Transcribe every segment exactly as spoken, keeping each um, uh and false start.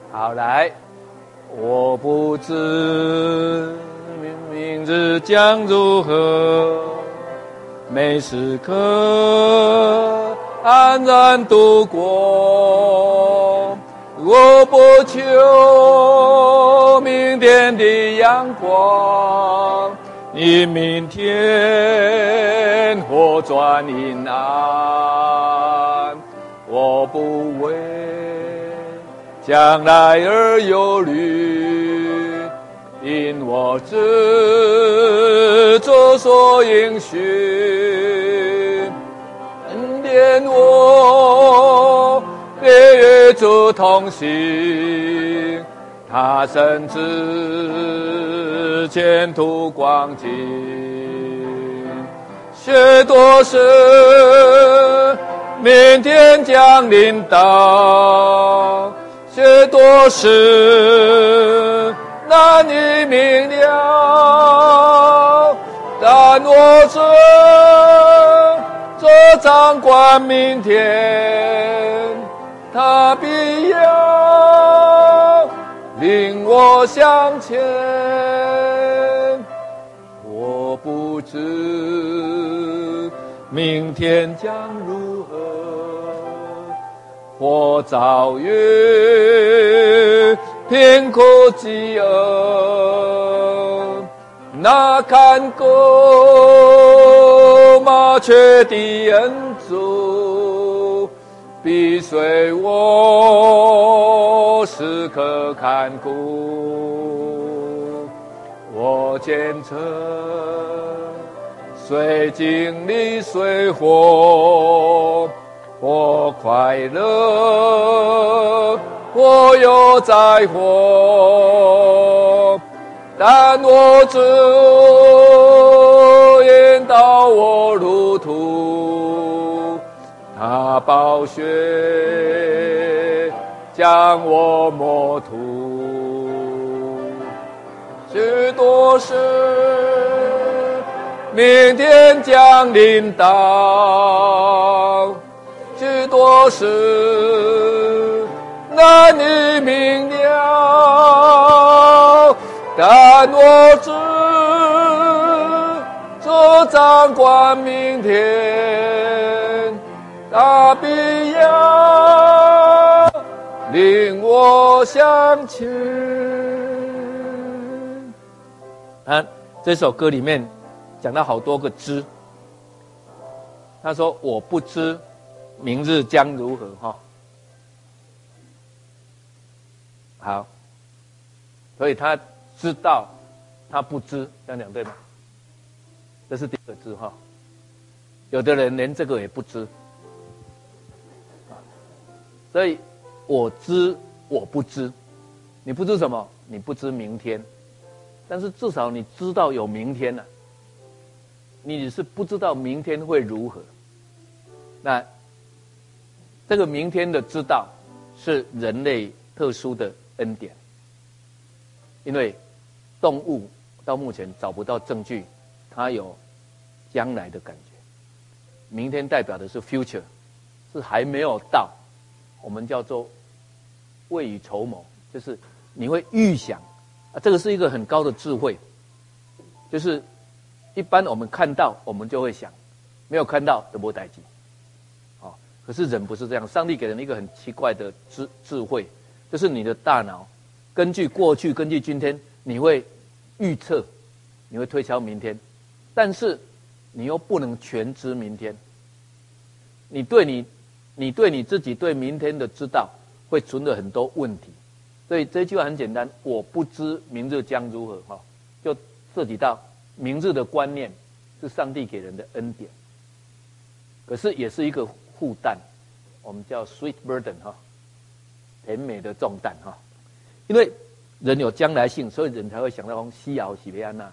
好，来，我不知明日将如何，每时刻安然度过。我不求明天的阳光，因明天或转阴暗。我不为将来而忧虑，因我知主所应许，恩典我别与主同行，他深知前途光景，许多事明天将临到，许多事难以明了，但我知这掌管明天，他必要领我向前。我不知明天将如何，或遭遇贫苦饥饿，那看顾麻雀的恩主，必随我时刻看顾。我虔诚虽经历虽祸，或快乐，或有灾祸，但我主引导我路途，他宝血将我抹涂，许多事明天将临到，许多事难以明了，但我知主掌管明天，他必要领我向前。啊，这首歌里面讲到好多个知，他说我不知明日将如何哈。好，所以他知道，他不知，这样讲对吗？这是第一个知哈。有的人连这个也不知，所以我知我不知，你不知什么？你不知明天，但是至少你知道有明天了、啊。你是不知道明天会如何，那这个明天的知道是人类特殊的恩典，因为动物到目前找不到证据它有将来的感觉。明天代表的是 future， 是还没有到，我们叫做未雨绸缪，就是你会预想啊，这个是一个很高的智慧，就是一般我们看到我们就会想，没有看到都没代志。哦，可是人不是这样，上帝给人一个很奇怪的智智慧，就是你的大脑根据过去根据今天，你会预测，你会推敲明天，但是你又不能全知明天，你对你你对你自己对明天的知道会存了很多问题，所以这句话很简单，我不知明日将如何，哈，就涉及到明日的观念是上帝给人的恩典，可是也是一个负担，我们叫 sweet burden 哈，甜美的重担哈，因为人有将来性，所以人才会想到说西瑶喜贝安娜，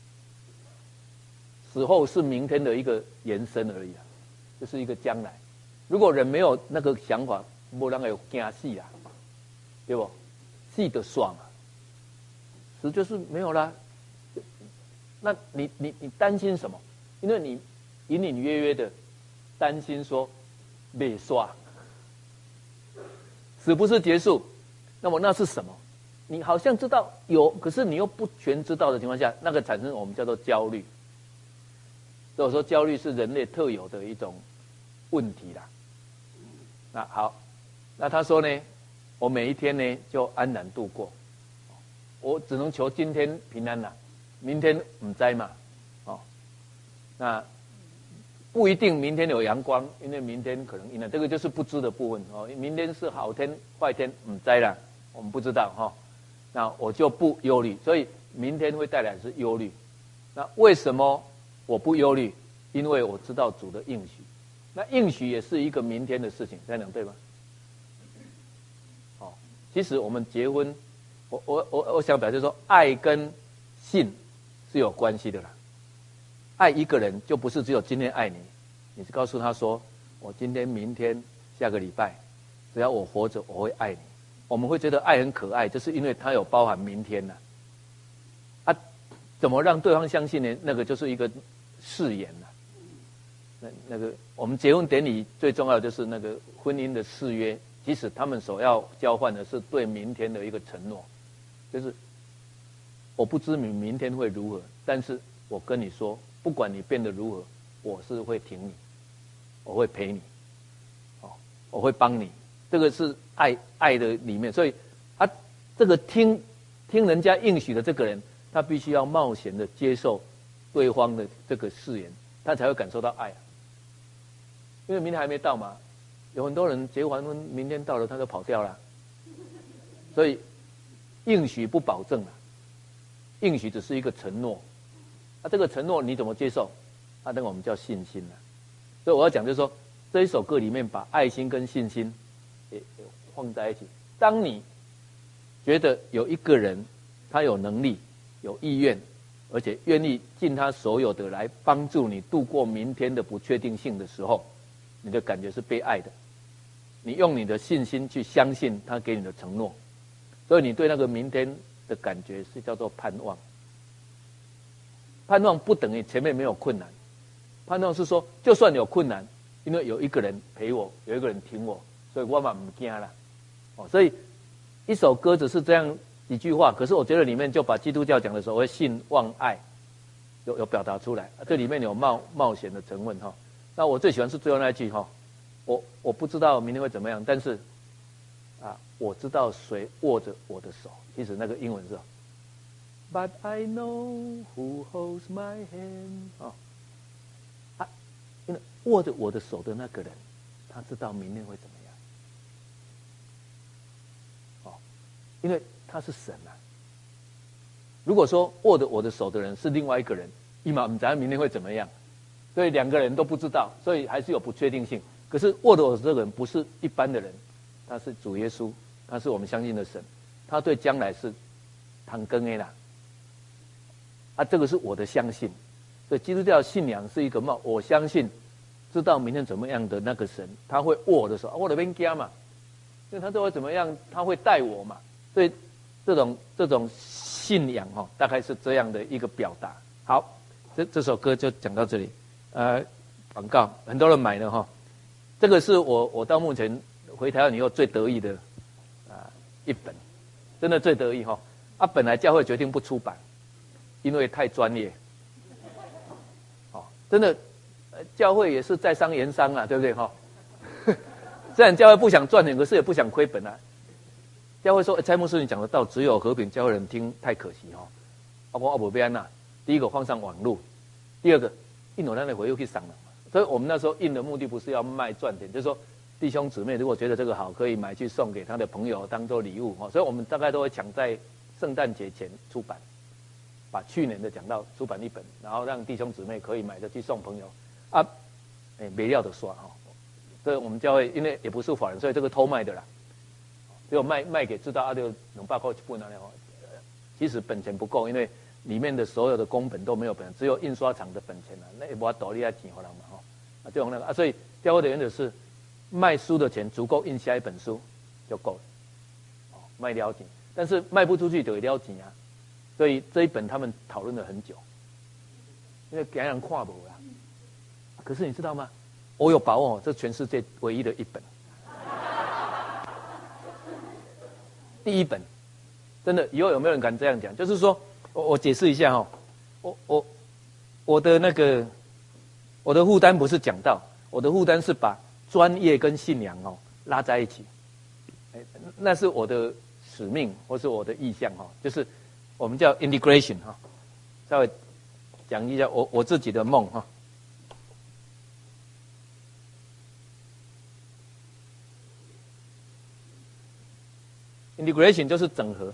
死后是明天的一个延伸而已啊，就是一个将来。如果人没有那个想法，没人有惊死啊，对不？死得爽啊，死就是没有啦。那你你你担心什么？因为你隐隐约约的担心说，没刷，死不是结束， 那么那是什么？你好像知道有，可是你又不全知道的情况下，那个产生我们叫做焦虑。所以我说焦虑是人类特有的一种问题啦。那好，那他说呢，我每一天呢就安然度过，我只能求今天平安啦，明天唔知嘛，哦，那不一定明天有阳光，因为明天可能阴暗，这个就是不知的部分哦。明天是好天坏天唔知啦，我们不知道哈、哦。那我就不忧虑，所以明天会带来的是忧虑。那为什么我不忧虑？因为我知道主的应许。那应许也是一个明天的事情，这样讲对吗？哦，其实我们结婚，我我我我想表示说，爱跟信是有关系的啦。爱一个人就不是只有今天爱你，你是告诉他说，我今天、明天、下个礼拜，只要我活着，我会爱你。我们会觉得爱很可爱，就是因为它有包含明天呐、啊。啊，怎么让对方相信呢？那个就是一个誓言呐、啊。那那个我们结婚典礼最重要的就是那个婚姻的誓约，其实他们所要交换的是对明天的一个承诺，就是我不知明明天会如何，但是我跟你说，不管你变得如何，我是会挺你，我会陪你，哦，我会帮你，这个是爱爱的里面，所以他这个听听人家应许的这个人，他必须要冒险的接受对方的这个誓言，他才会感受到爱、啊。因为明天还没到嘛，有很多人结完婚，明天到了他就跑掉了，所以应许不保证了，应许只是一个承诺，啊，这个承诺你怎么接受？啊，那个我们叫信心了。所以我要讲就是说，这一首歌里面把爱心跟信心也放在一起。当你觉得有一个人他有能力、有意愿，而且愿意尽他所有的来帮助你度过明天的不确定性的时候，你的感觉是被爱的，你用你的信心去相信他给你的承诺，所以你对那个明天的感觉是叫做盼望。盼望不等于前面没有困难，盼望是说就算有困难，因为有一个人陪我，有一个人挺我，所以我嘛不惊啦。哦，所以一首歌只是这样几句话，可是我觉得里面就把基督教讲的所谓信望爱有有表达出来，这里面有冒冒险的成分哈。那我最喜欢是最后那一句哈，我我不知道明天会怎么样，但是啊，我知道谁握着我的手。其实那个英文是 ，But I know who holds my hand 啊，啊，因为握着我的手的那个人，他知道明天会怎么样。哦，因为他是神啊。如果说握着我的手的人是另外一个人，一马不知道明天会怎么样。所以两个人都不知道，所以还是有不确定性。可是握着我这个人不是一般的人，他是主耶稣，他是我们相信的神，他对将来是唐根的啦。啊，这个是我的相信。所以基督教信仰是一个嘛，我相信知道明天怎么样的那个神，他会握我的手，我的边家嘛，因为他对我怎么样，他会带我嘛。所以这种这种信仰哈、哦，大概是这样的一个表达。好，这这首歌就讲到这里。呃，广告很多人买了哈，这个是我我到目前回台湾以后最得意的啊、呃、一本，真的最得意哈。啊，本来教会决定不出版，因为太专业。哦，真的，呃、教会也是在商言商啊，对不对哈？虽然教会不想赚钱，可是也不想亏本啊。教会说，欸、蔡牧师你讲得到，只有和平教会人听，太可惜哈。啊，我阿伯边呐，第一个放上网络，第二个。印我那里回又去赏了，所以我们那时候印的目的不是要卖赚钱，就是说弟兄姊妹如果觉得这个好，可以买去送给他的朋友当做礼物哈。所以我们大概都会抢在圣诞节前出版，把去年的讲到出版一本，然后让弟兄姊妹可以买着去送朋友啊，哎没料的刷哈。所以我们教会因为也不是法人，所以这个偷卖的啦，只有卖卖给知道啊就两百块一本那样，其实本钱不够，因为。里面的所有的工本都没有本，只有印刷厂的本钱啊，那也无法独立来钱给人嘛吼，啊，就用那个啊，所以教会的原则是卖书的钱足够印下一本书就够了，哦，卖了钱，但是卖不出去就会了钱啊，所以这一本他们讨论了很久，因为给人看不啦，可是你知道吗？我有把握，这全世界唯一的一本， 第一本，真的，以后有没有人敢这样讲？就是说，我我解释一下哈、哦，我我我的那个我的负担不是讲道，我的负担是把专业跟信仰哦拉在一起，那是我的使命或是我的意向哈、哦，就是我们叫 integration 哈、哦，稍微讲一下我我自己的梦哈。integration 就是整合。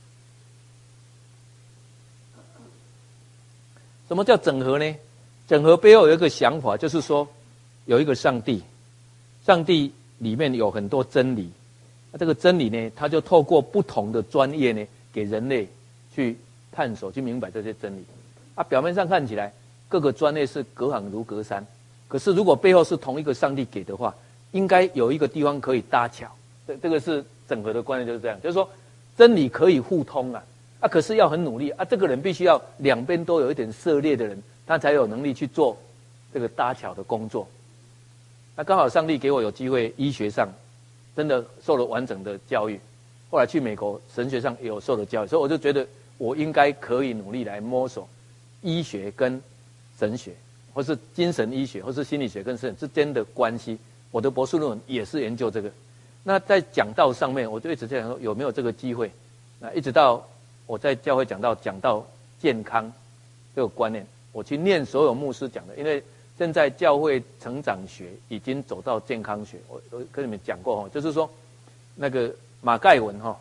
什么叫整合呢？整合背后有一个想法，就是说有一个上帝，上帝里面有很多真理，那这个真理呢，它就透过不同的专业呢，给人类去探索、去明白这些真理。啊，表面上看起来各个专业是隔行如隔山，可是如果背后是同一个上帝给的话，应该有一个地方可以搭桥。这这个是整合的观念，就是这样，就是说真理可以互通啊。啊，可是要很努力啊！这个人必须要两边都有一点涉猎的人，他才有能力去做这个搭桥的工作。那刚好上帝给我有机会，医学上真的受了完整的教育，后来去美国神学上也有受了教育，所以我就觉得我应该可以努力来摸索医学跟神学，或是精神医学，或是心理学跟神学之间的关系。我的博士论文也是研究这个。那在讲道上面，我就一直在想说有没有这个机会。那一直到我在教会讲到讲到健康这个观念，我去念所有牧师讲的，因为现在教会成长学已经走到健康学。我我跟你们讲过哈，就是说那个马盖文哈，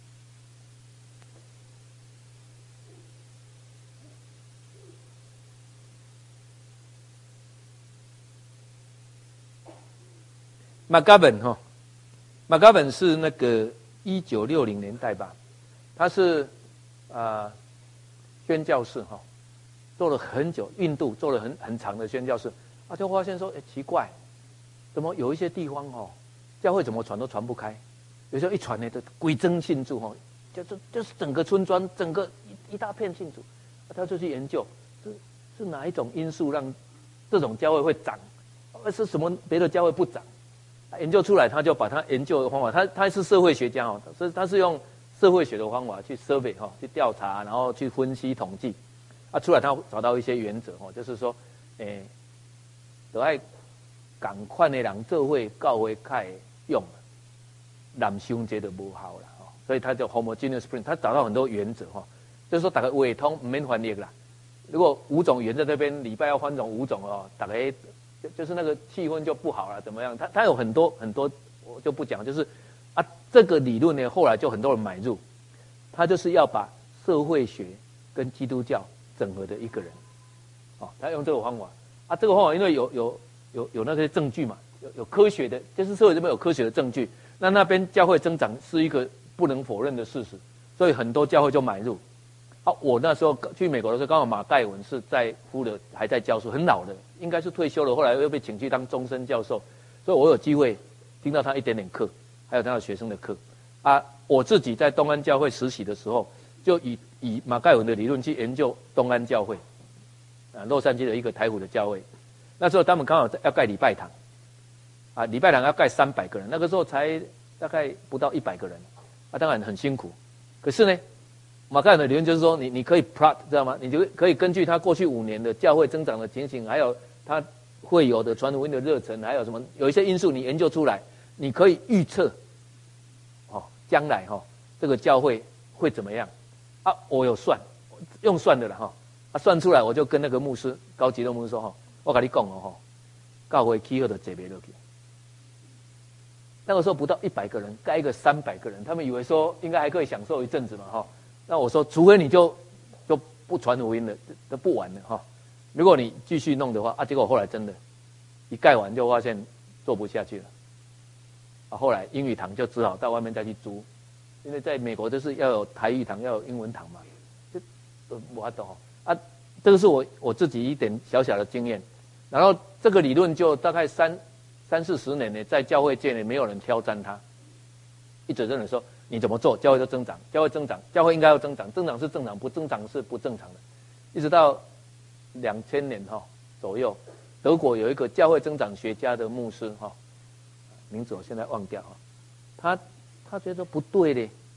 马盖文哈，马盖文是那个一九六零年代吧，他是。啊、呃，宣教士哈，做了很久，印度做了很很长的宣教士，他就发现说，哎，奇怪，怎么有一些地方哈，教会怎么传都传不开，有时候一传呢，就鬼增信主哈，就是就是整个村庄，整个一一大片信主，他就去研究，是是哪一种因素让这种教会会长，而是什么别的教会不长？研究出来，他就把他研究的方法，他他是社会学家哦，所以他是用社会学的方法去 survey 哈，去调查，然后去分析统计，啊，出来他找到一些原则哦，就是说，诶，都爱赶快的人做会教会开用，男兄节就不好了哦，所以他叫 homogeneous print， 他找到很多原则哈，就是说大家委通唔免翻译啦，如果五种原则这边礼拜要翻成五种哦，大家就就是那个气氛就不好了，怎么样？他他有很多很多，我就不讲，就是。啊，这个理论呢，后来就很多人买入，他就是要把社会学跟基督教整合的一个人，哦，他用这个方法，啊，这个方法因为有有有有那些证据嘛，有有科学的，就是社会这边有科学的证据，那那边教会增长是一个不能否认的事实，所以很多教会就买入。啊，我那时候去美国的时候，刚好马盖文是在呼的，还在教书，很老的，应该是退休了，后来又被请去当终身教授，所以我有机会听到他一点点课。还有他的学生的课，啊，我自己在东安教会实习的时候，就以以马盖文的理论去研究东安教会，啊，洛杉矶的一个台湖的教会，那时候他们刚好要盖礼拜堂，啊，礼拜堂要盖三百个人，那个时候才大概不到一百个人，啊，当然很辛苦，可是呢，马盖文的理论就是说，你你可以 plot 知道吗？你就可以根据他过去五年的教会增长的情形，还有他会有的传福音的热忱，还有什么有一些因素你研究出来。你可以预测，哦，将来哈、哦、这个教会会怎么样？啊，我有算，用算的了哈、哦，啊，算出来我就跟那个牧师高级的牧师说哈、哦，我跟你讲哦哈，教会起好就坐不下去。那个时候不到一百个人，盖一个三百个人，他们以为说应该还可以享受一阵子嘛哈、哦。那我说，除非你就就不传福音了，都不玩了哈、哦。如果你继续弄的话，啊，结果后来真的，一盖完就发现做不下去了。啊，后来英语堂就只好到外面再去租，因为在美国就是要有台语堂，要有英文堂嘛，就呃我懂啊，这个是我我自己一点小小的经验，然后这个理论就大概三三四十年呢，在教会界呢没有人挑战它，一直认为说你怎么做，教会就增长，教会增长，教会应该要增长，增长是正常，不增长是不正常的，一直到两千年哈、哦、左右，德国有一个教会增长学家的牧师哈。哦名字我现在忘掉啊，他他觉得不对嘞，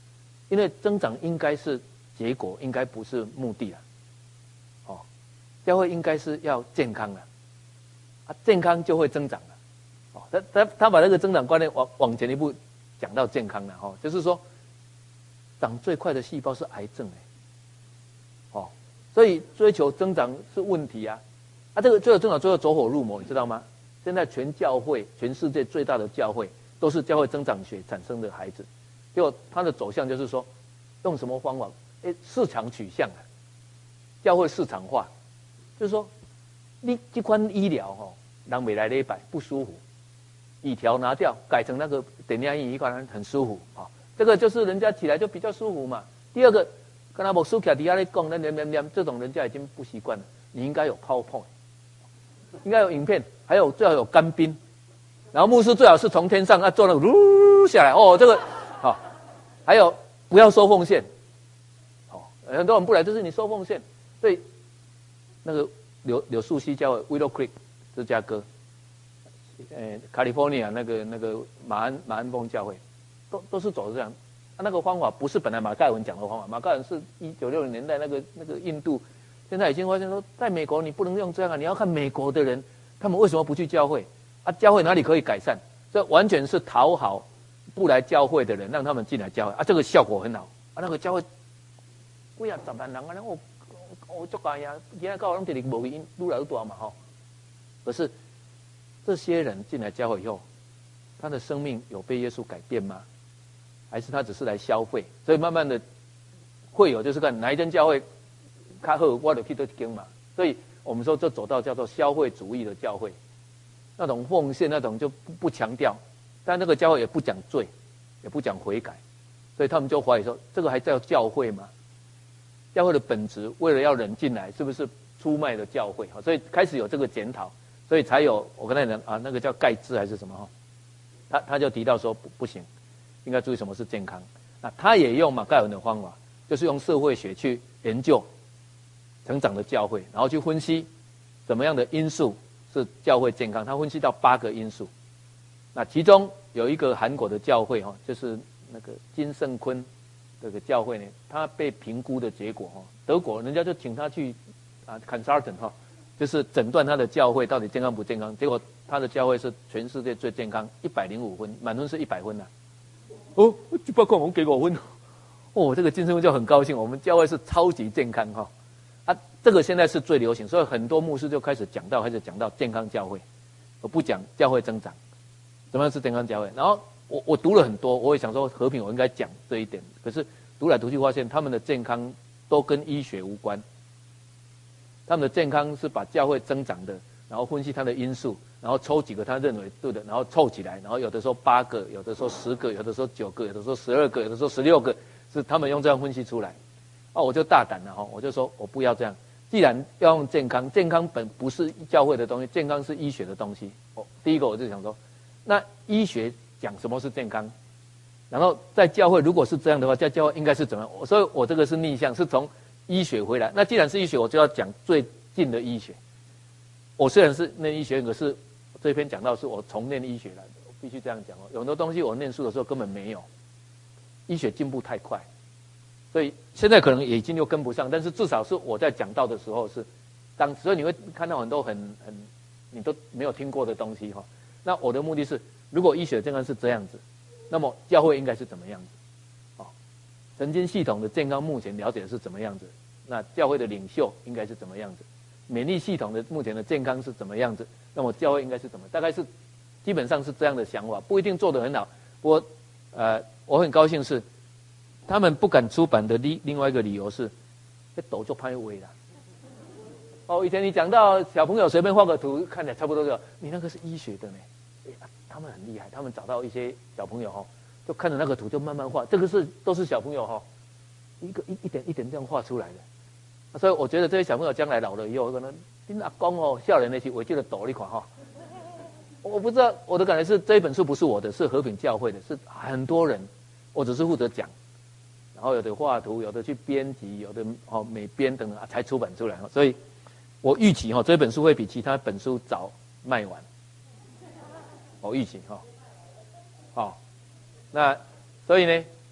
因为增长应该是结果，应该不是目的啊。哦，教会应该是要健康的，啊，健康就会增长了。哦，他他他把那个增长观念往往前一步讲到健康了哈、哦，就是说，长最快的细胞是癌症哎。哦，所以追求增长是问题啊，啊，这个追求增长最后走火入魔，你知道吗？现在全教会，全世界最大的教会都是教会增长学产生的孩子，结果它的走向就是说，用什么方法？哎，市场取向啊，教会市场化，就是说，你这款医疗哈、哦，人没来礼拜不舒服，椅条拿掉，改成那个点亮仪，一款很舒服啊、哦，这个就是人家起来就比较舒服嘛。第二个，跟他牧师徛底下咧讲，那念念念，这种人家已经不习惯了。你应该有 PowerPoint， 应该有影片，还有最好有干冰，然后牧师最好是从天上啊做那个噜下来哦，这个好、哦，还有不要收奉献，哦，很多人不来就是你收奉献，所以那个柳柳树溪教会 Willow Creek 芝加哥，呃，California 那个那个马鞍马鞍峰教会，都都是走这样。啊、那个方法不是本来马盖文讲的方法，马盖文是一九六零年代那个那个印度，现在已经发现说，在美国你不能用这样啊，你要看美国的人，他们为什么不去教会啊？教会哪里可以改善？这完全是讨好不来教会的人，让他们进来教会啊，这个效果很好啊。那个教会，几啊十万人啊，我我足介呀，现在教会拢一直无因愈来愈大嘛吼。可是这些人进来教会以后，他的生命有被耶稣改变吗？还是他只是来消费？所以慢慢的会有就是看哪一间教会较好，我就去这间嘛。所以我们说这走到叫做消费主义的教会，那种奉献那种就不不强调，但那个教会也不讲罪，也不讲悔改，所以他们就怀疑说，这个还叫教会吗？教会的本质为了要人进来，是不是出卖了教会？所以开始有这个检讨，所以才有我跟他讲啊，那个叫盖茨还是什么哈，他他就提到说不不行。应该注意什么是健康？那他也用马盖文的方法，就是用社会学去研究成长的教会，然后去分析怎么样的因素是教会健康。他分析到八个因素，那其中有一个韩国的教会哈，就是那个金圣坤这个教会呢，他被评估的结果哈，德国人家就请他去啊 consultant 哈，就是诊断他的教会到底健康不健康。结果他的教会是全世界最健康，一百零五分，满分是一百分呐、啊。哦，就包括我们给我分，哦，这个金圣坤就很高兴，我们教会是超级健康哈、哦，啊，这个现在是最流行，所以很多牧师就开始讲到，开始讲到健康教会，而不讲教会增长，怎么样是健康教会？然后我我读了很多，我也想说和平我应该讲这一点，可是读来读去发现他们的健康都跟医学无关，他们的健康是把教会增长的，然后分析它的因素。然后抽几个他认为对的，然后凑起来，然后有的时候八个，有的时候十个，有的时候九个，有的时候十二个，有的时候十六个，是他们用这样分析出来。哦，我就大胆了哈，我就说我不要这样。既然要用健康，健康本不是教会的东西，健康是医学的东西。哦，第一个我就想说，那医学讲什么是健康，然后在教会如果是这样的话，在教会应该是怎么样？所以我这个是逆向，是从医学回来。那既然是医学，我就要讲最近的医学。我虽然是念医学院，可是这篇讲到是我重念医学来的，我必须这样讲哦。有很多东西我念书的时候根本没有，医学进步太快，所以现在可能也已经又跟不上。但是至少是我在讲到的时候是当，所以你会看到很多很很你都没有听过的东西哈。那我的目的是，如果医学健康是这样子，那么教会应该是怎么样子？哦，神经系统的健康目前了解的是怎么样子？那教会的领袖应该是怎么样子？免疫系统的目前的健康是怎么样子？那么教会应该是怎么？大概是基本上是这样的想法，不一定做得很好。我呃，我很高兴是他们不敢出版的另另外一个理由是，这抖就拍尾了。哦，以前你讲到小朋友随便画个图，看起来差不多就，你那个是医学的呢。啊、他们很厉害，他们找到一些小朋友哈、哦，就看着那个图就慢慢画，这个是都是小朋友哈、哦，一个一一点一点这样画出来的。所以我觉得这些小朋友将来老了以后，可能你阿公哦，少年那些我记得抖一款哈。我不知道，我的感觉是这一本书不是我的，是和平教会的，是很多人，我只是负责讲，然后有的画图，有的去编辑，有的哦美编等等才出版出来。所以我预期哈这本书会比其他本书早卖完，我预期哈。好，那所以呢，我。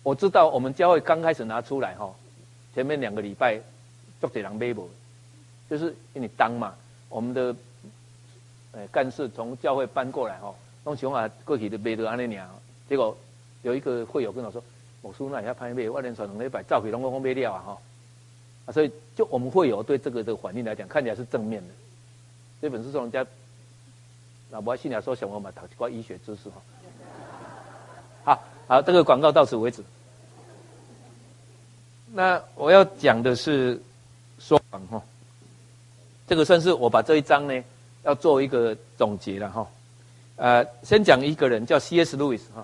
我知道我们教会刚开始拿出来哈，前面两个礼拜做这人买无，就是因为当嘛，我们的呃干事从教会搬过来哈，弄熊啊过去的买到安尼尔，结果有一个会友跟我说，牧师那也要拍卖，我连传两礼拜照片拢讲买了啊哈，啊所以就我们会友对这个的反应来讲，看起来是正面的。这本书说人家，那我信仰说想我们读一寡医学知识哈。好，好，这个广告到此为止。那我要讲的是说谎哈，这个算是我把这一章呢要做一个总结了哈。呃，先讲一个人叫 C S Lewis 哈，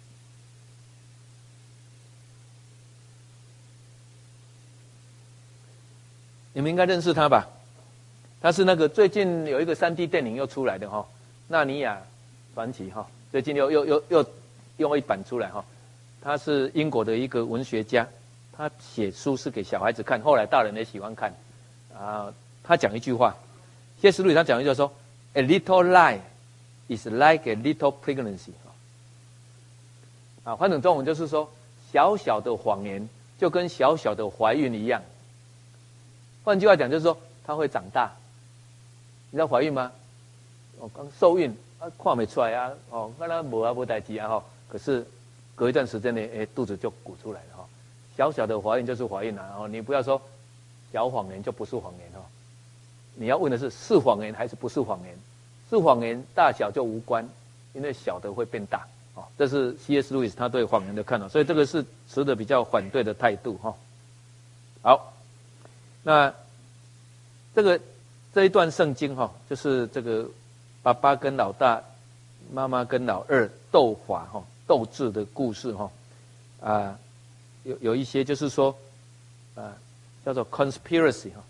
你们应该认识他吧？他是那个最近有一个 三 D 电影又出来的哈，《纳尼亚传奇》哈，最近又又又又用一版出来哈。他是英国的一个文学家，他写书是给小孩子看，后来大人也喜欢看。啊，他讲一句话 ，C S Lewis 他讲一句话说 ：“A little lie is like a little pregnancy。”啊，换成中文就是说，小小的谎言就跟小小的怀孕一样。换句话讲，就是说它会长大。你知道怀孕吗？哦，刚受孕啊，看没出来啊，哦，那那无啊无代志啊哈。可是隔一段时间呢，哎，肚子就鼓出来了哈。小小的怀孕就是怀孕了，哦，你不要说小谎言就不是谎言哈。你要问的是是谎言还是不是谎言？是谎言大小就无关，因为小的会变大。哦，这是 C S Lewis 他对谎言的看法，所以这个是持的比较反对的态度哈。好。那这个这一段圣经哈，就是这个爸爸跟老大、妈妈跟老二斗法哈、斗智的故事哈，啊，有有一些就是说，啊，叫做 conspiracy 哈，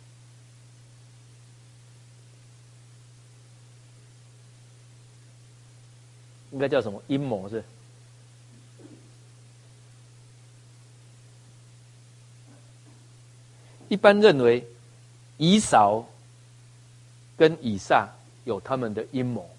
应该叫什么阴谋是？一般认为，以扫跟以撒有他们的阴谋。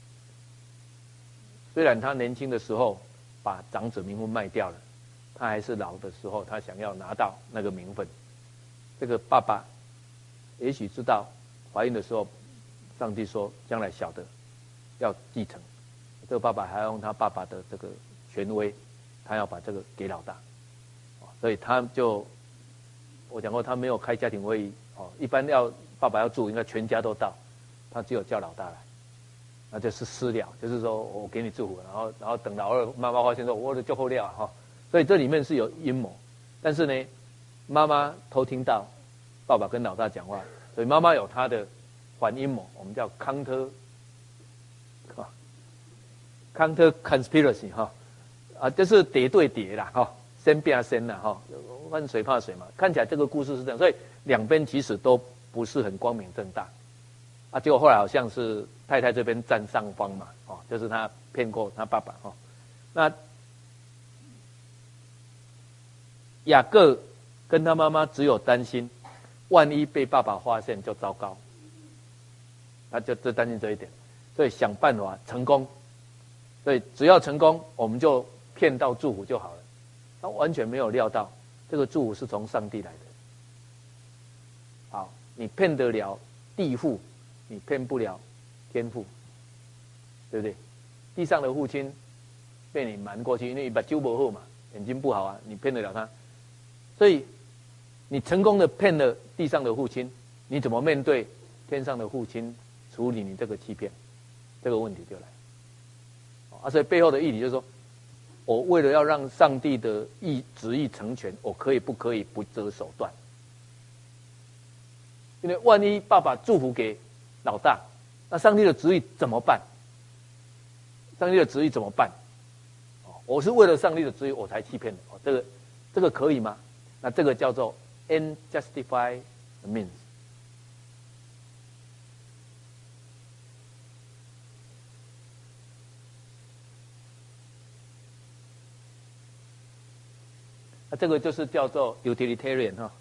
虽然他年轻的时候把长子名分卖掉了，他还是老的时候，他想要拿到那个名分。这个爸爸也许知道，怀孕的时候，上帝说将来小的要继承。这个爸爸还要用他爸爸的这个权威，他要把这个给老大，所以他就。我讲过，他没有开家庭会议哦，一般要爸爸要住，应该全家都到，他只有叫老大来，那就是私了，就是说我给你祝福，然后然后等老二妈妈发现说我的就后料哈，所以这里面是有阴谋，但是呢，妈妈偷听到爸爸跟老大讲话，所以妈妈有她的反阴谋，我们叫 counter 啊 counter conspiracy 哈，啊就是叠对叠啦哈。先变先了哈，万水怕水嘛。看起来这个故事是这样，所以两边其实都不是很光明正大，啊，结果后来好像是太太这边占上风嘛，哦，就是他骗过他爸爸哦。那雅各跟他妈妈只有担心，万一被爸爸发现就糟糕，他就只担心这一点，所以想办法成功，所以只要成功，我们就骗到祝福就好了。他完全没有料到，这个祝福是从上帝来的。好，你骗得了地父，你骗不了天父，对不对？地上的父亲被你瞒过去，因为你把揪不好嘛，眼睛不好啊，你骗得了他。所以你成功的骗了地上的父亲，你怎么面对天上的父亲处理你这个欺骗？这个问题就来。啊，所以背后的意义就是说。我为了要让上帝的意旨意成全，我可以不可以不择手段？因为万一爸爸祝福给老大，那上帝的旨意怎么办？上帝的旨意怎么办？哦，我是为了上帝的旨意我才欺骗的，哦，这个这个可以吗？那这个叫做 end justify the means。那这个就是叫做 utilitarian 哈。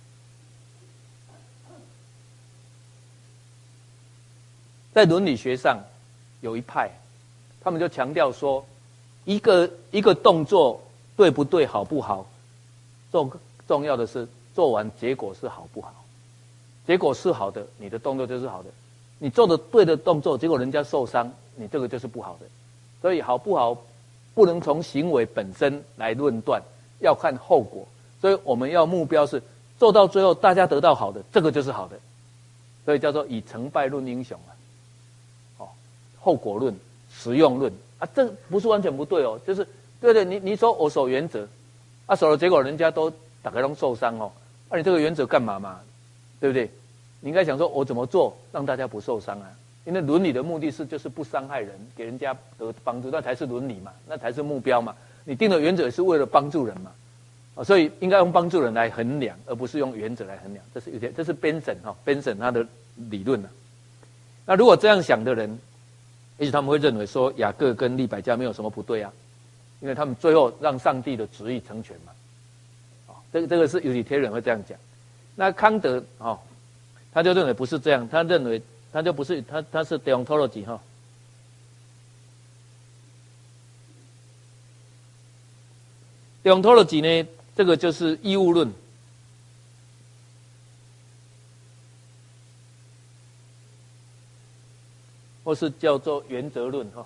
在伦理学上有一派，他们就强调说，一个一个动作对不对、好不好，重重要的是做完结果是好不好。结果是好的，你的动作就是好的。你做的对的动作，结果人家受伤，你这个就是不好的。所以好不好，不能从行为本身来论断，要看后果。所以我们要目标是做到最后，大家得到好的，这个就是好的。所以叫做以成败论英雄啊，哦，后果论、实用论啊，这不是完全不对哦，就是对对，你你说我守原则，啊守了结果人家都大概都受伤哦，啊你这个原则干嘛嘛？对不对？你应该想说，我怎么做让大家不受伤啊？因为伦理的目的是就是不伤害人，给人家得帮助，那才是伦理嘛，那才是目标嘛。你定的原则是为了帮助人嘛，啊，所以应该用帮助人来衡量，而不是用原则来衡量。这是有点，这是边审哈，边审他的理论啊。那如果这样想的人，也许他们会认为说雅各跟利百加没有什么不对啊，因为他们最后让上帝的旨意成全嘛。啊，这个这个是有些人会这样讲。那康德哦，他就认为不是这样，他认为他就不是他他是 deontology 哈、哦。deontology 呢，这个就是义务论，或是叫做原则论哈、哦。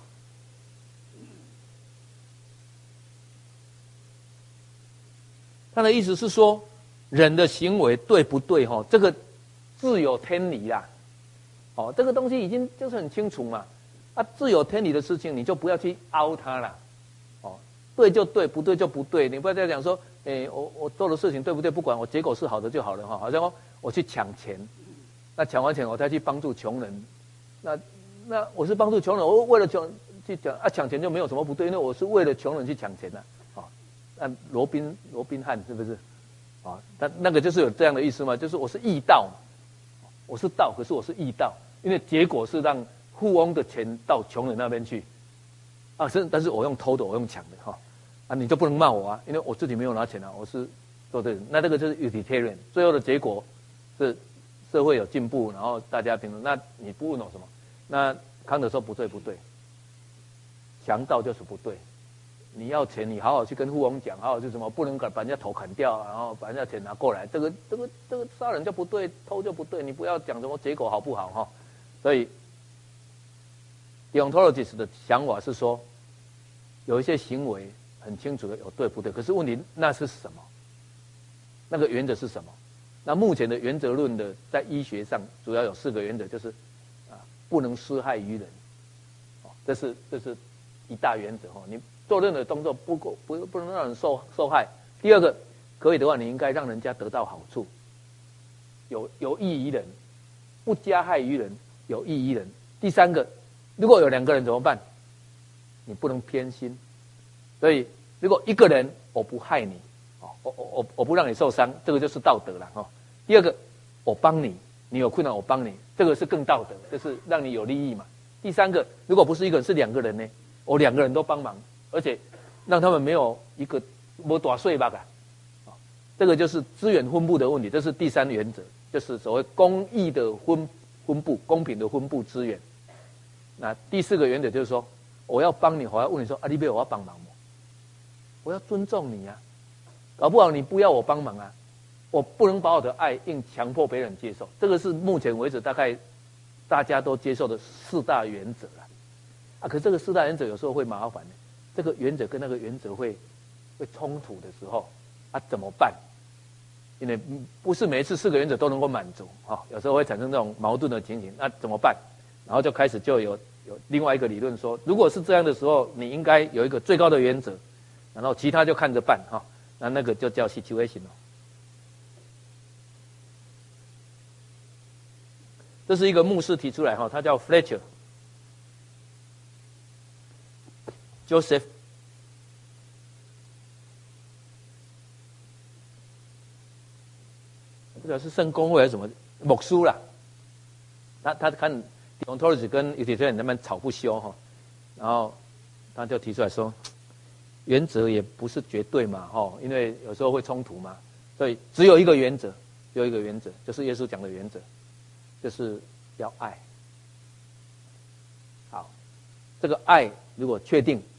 他的意思是说，人的行为对不对哈？这个自有天理啦，哦，这个东西已经就是很清楚嘛。啊，自有天理的事情，你就不要去凹它啦。哦，对就对，不对就不对。你不要再讲说，诶，我我做的事情对不对？不管我结果是好的就好了哈。好像我去抢钱，那抢完钱我再去帮助穷人，那那我是帮助穷人，我为了穷去讲啊，抢钱就没有什么不对，因为我是为了穷人去抢钱的、啊。哦，那罗宾罗宾汉是不是？啊，那那个就是有这样的意思嘛，就是我是义道嘛，我是道，可是我是义道，因为结果是让富翁的钱到穷人那边去，啊，是，但是我用偷的，我用抢的哈，啊，你就不能骂我啊，因为我自己没有拿钱啊，我是做对的，那这个就是 utilitarian， 最后的结果是社会有进步，然后大家平等，那你不问我什么？那康德说不对不对，强盗就是不对。你要钱，你好好去跟富翁讲，好好去什么，不能把人家头砍掉，然后把人家钱拿过来，这个这个这个杀人就不对，偷就不对，你不要讲什么结果好不好哈。所以 deontologist 的想法是说，有一些行为很清楚的有对不对，可是问题那是什么？那个原则是什么？那目前的原则论的在医学上主要有四个原则，就是啊，不能施害于人，哦，这是这是一大原则哈，你。做任何动作不不不能让人受受害。第二个，可以的话，你应该让人家得到好处，有有益于人，不加害于人，有益于人。第三个，如果有两个人怎么办？你不能偏心。所以，如果一个人我不害你，哦，我我我我不让你受伤，这个就是道德了哈。第二个，我帮你，你有困难我帮你，这个是更道德，就是让你有利益嘛。第三个，如果不是一个人是两个人呢，我两个人都帮忙。而且让他们没有一个没打碎吧，啊，这个就是资源分布的问题，这是第三原则，就是所谓公益的分分布，公平的分布资源。那第四个原则就是说，我要帮你，我要问你说，啊，你别我要帮忙吗？我要尊重你啊，搞不好你不要我帮忙啊，我不能把我的爱硬强迫别人接受，这个是目前为止大概大家都接受的四大原则了。啊，可是这个四大原则有时候会麻烦的。这个原则跟那个原则会会冲突的时候，啊怎么办？因为不是每一次四个原则都能够满足啊、哦，有时候会产生这种矛盾的情形，那怎么办？然后就开始就有有另外一个理论说，如果是这样的时候，你应该有一个最高的原则，然后其他就看着办哈、哦，那那个就叫 situation 哦。这是一个牧师提出来哈、哦，他叫 Fletcher。Joseph， 不知道是圣公会还是什么牧师啦。他他看 deontology 跟 utilitarian 他们吵不休哈，然后他就提出来说，原则也不是绝对嘛哈，因为有时候会冲突嘛，所以只有一个原则，只有一个原则，就是耶稣讲的原则，就是要爱。好，这个爱如果确定。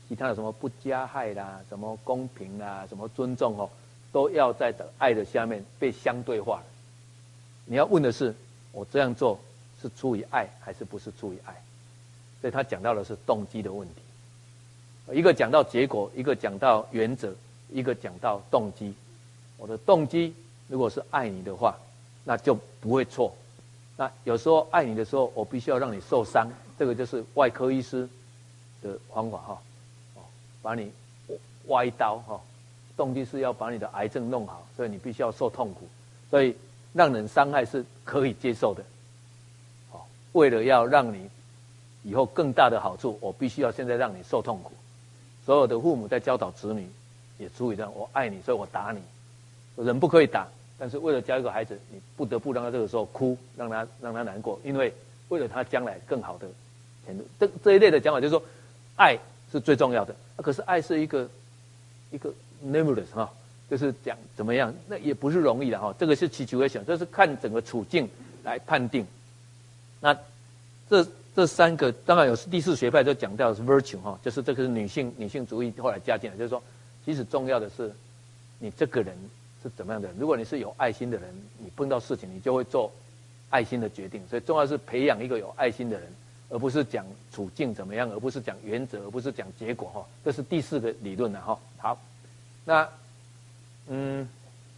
其他的什么不加害啦，什么公平啦，什么尊重哦，都要在的爱的下面被相对化。你要问的是，我这样做是出于爱还是不是出于爱？所以他讲到的是动机的问题。一个讲到结果，一个讲到原则，一个讲到动机。我的动机如果是爱你的话，那就不会错。那有时候爱你的时候，我必须要让你受伤，这个就是外科医师的方法哈，哦，把你挖一刀哈，动机是要把你的癌症弄好，所以你必须要受痛苦，所以让人伤害是可以接受的。哦，为了要让你以后更大的好处，我必须要现在让你受痛苦。所有的父母在教导子女，也注意到我爱你，所以我打你。人不可以打，但是为了教一个孩子，你不得不让他这个时候哭，让他让他难过，因为为了他将来更好的前途。这这一类的讲法就是说，爱是最重要的。啊、可是爱是一个一个 nebulous 哈，就是讲怎么样，那也不是容易的哈。这个是situation，这是看整个处境来判定。那这。这三个当然有第四学派就讲到的是 virtue 哈，就是这个是女性女性主义后来加进来，就是说，其实重要的是你这个人是怎么样的人。如果你是有爱心的人，你碰到事情你就会做爱心的决定。所以重要是培养一个有爱心的人，而不是讲处境怎么样，而不是讲原则，而不是讲结果哈。这是第四个理论了哈。好，那嗯，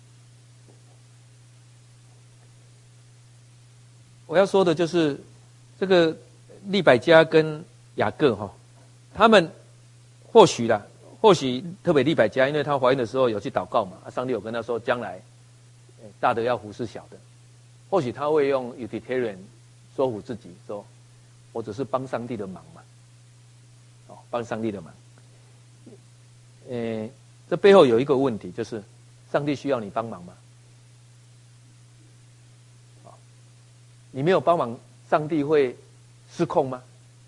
我要说的就是这个。利百加跟雅各哈，他们或许啦，或许特别利百加，因为她怀孕的时候有去祷告嘛，上帝有跟她说，将来大的要服侍小的，或许她会用 utilitarian 说服自己，说我只是帮上帝的忙嘛，哦，帮上帝的忙。呃，这背后有一个问题，就是上帝需要你帮忙吗？哦，你没有帮忙，上帝会失控吗？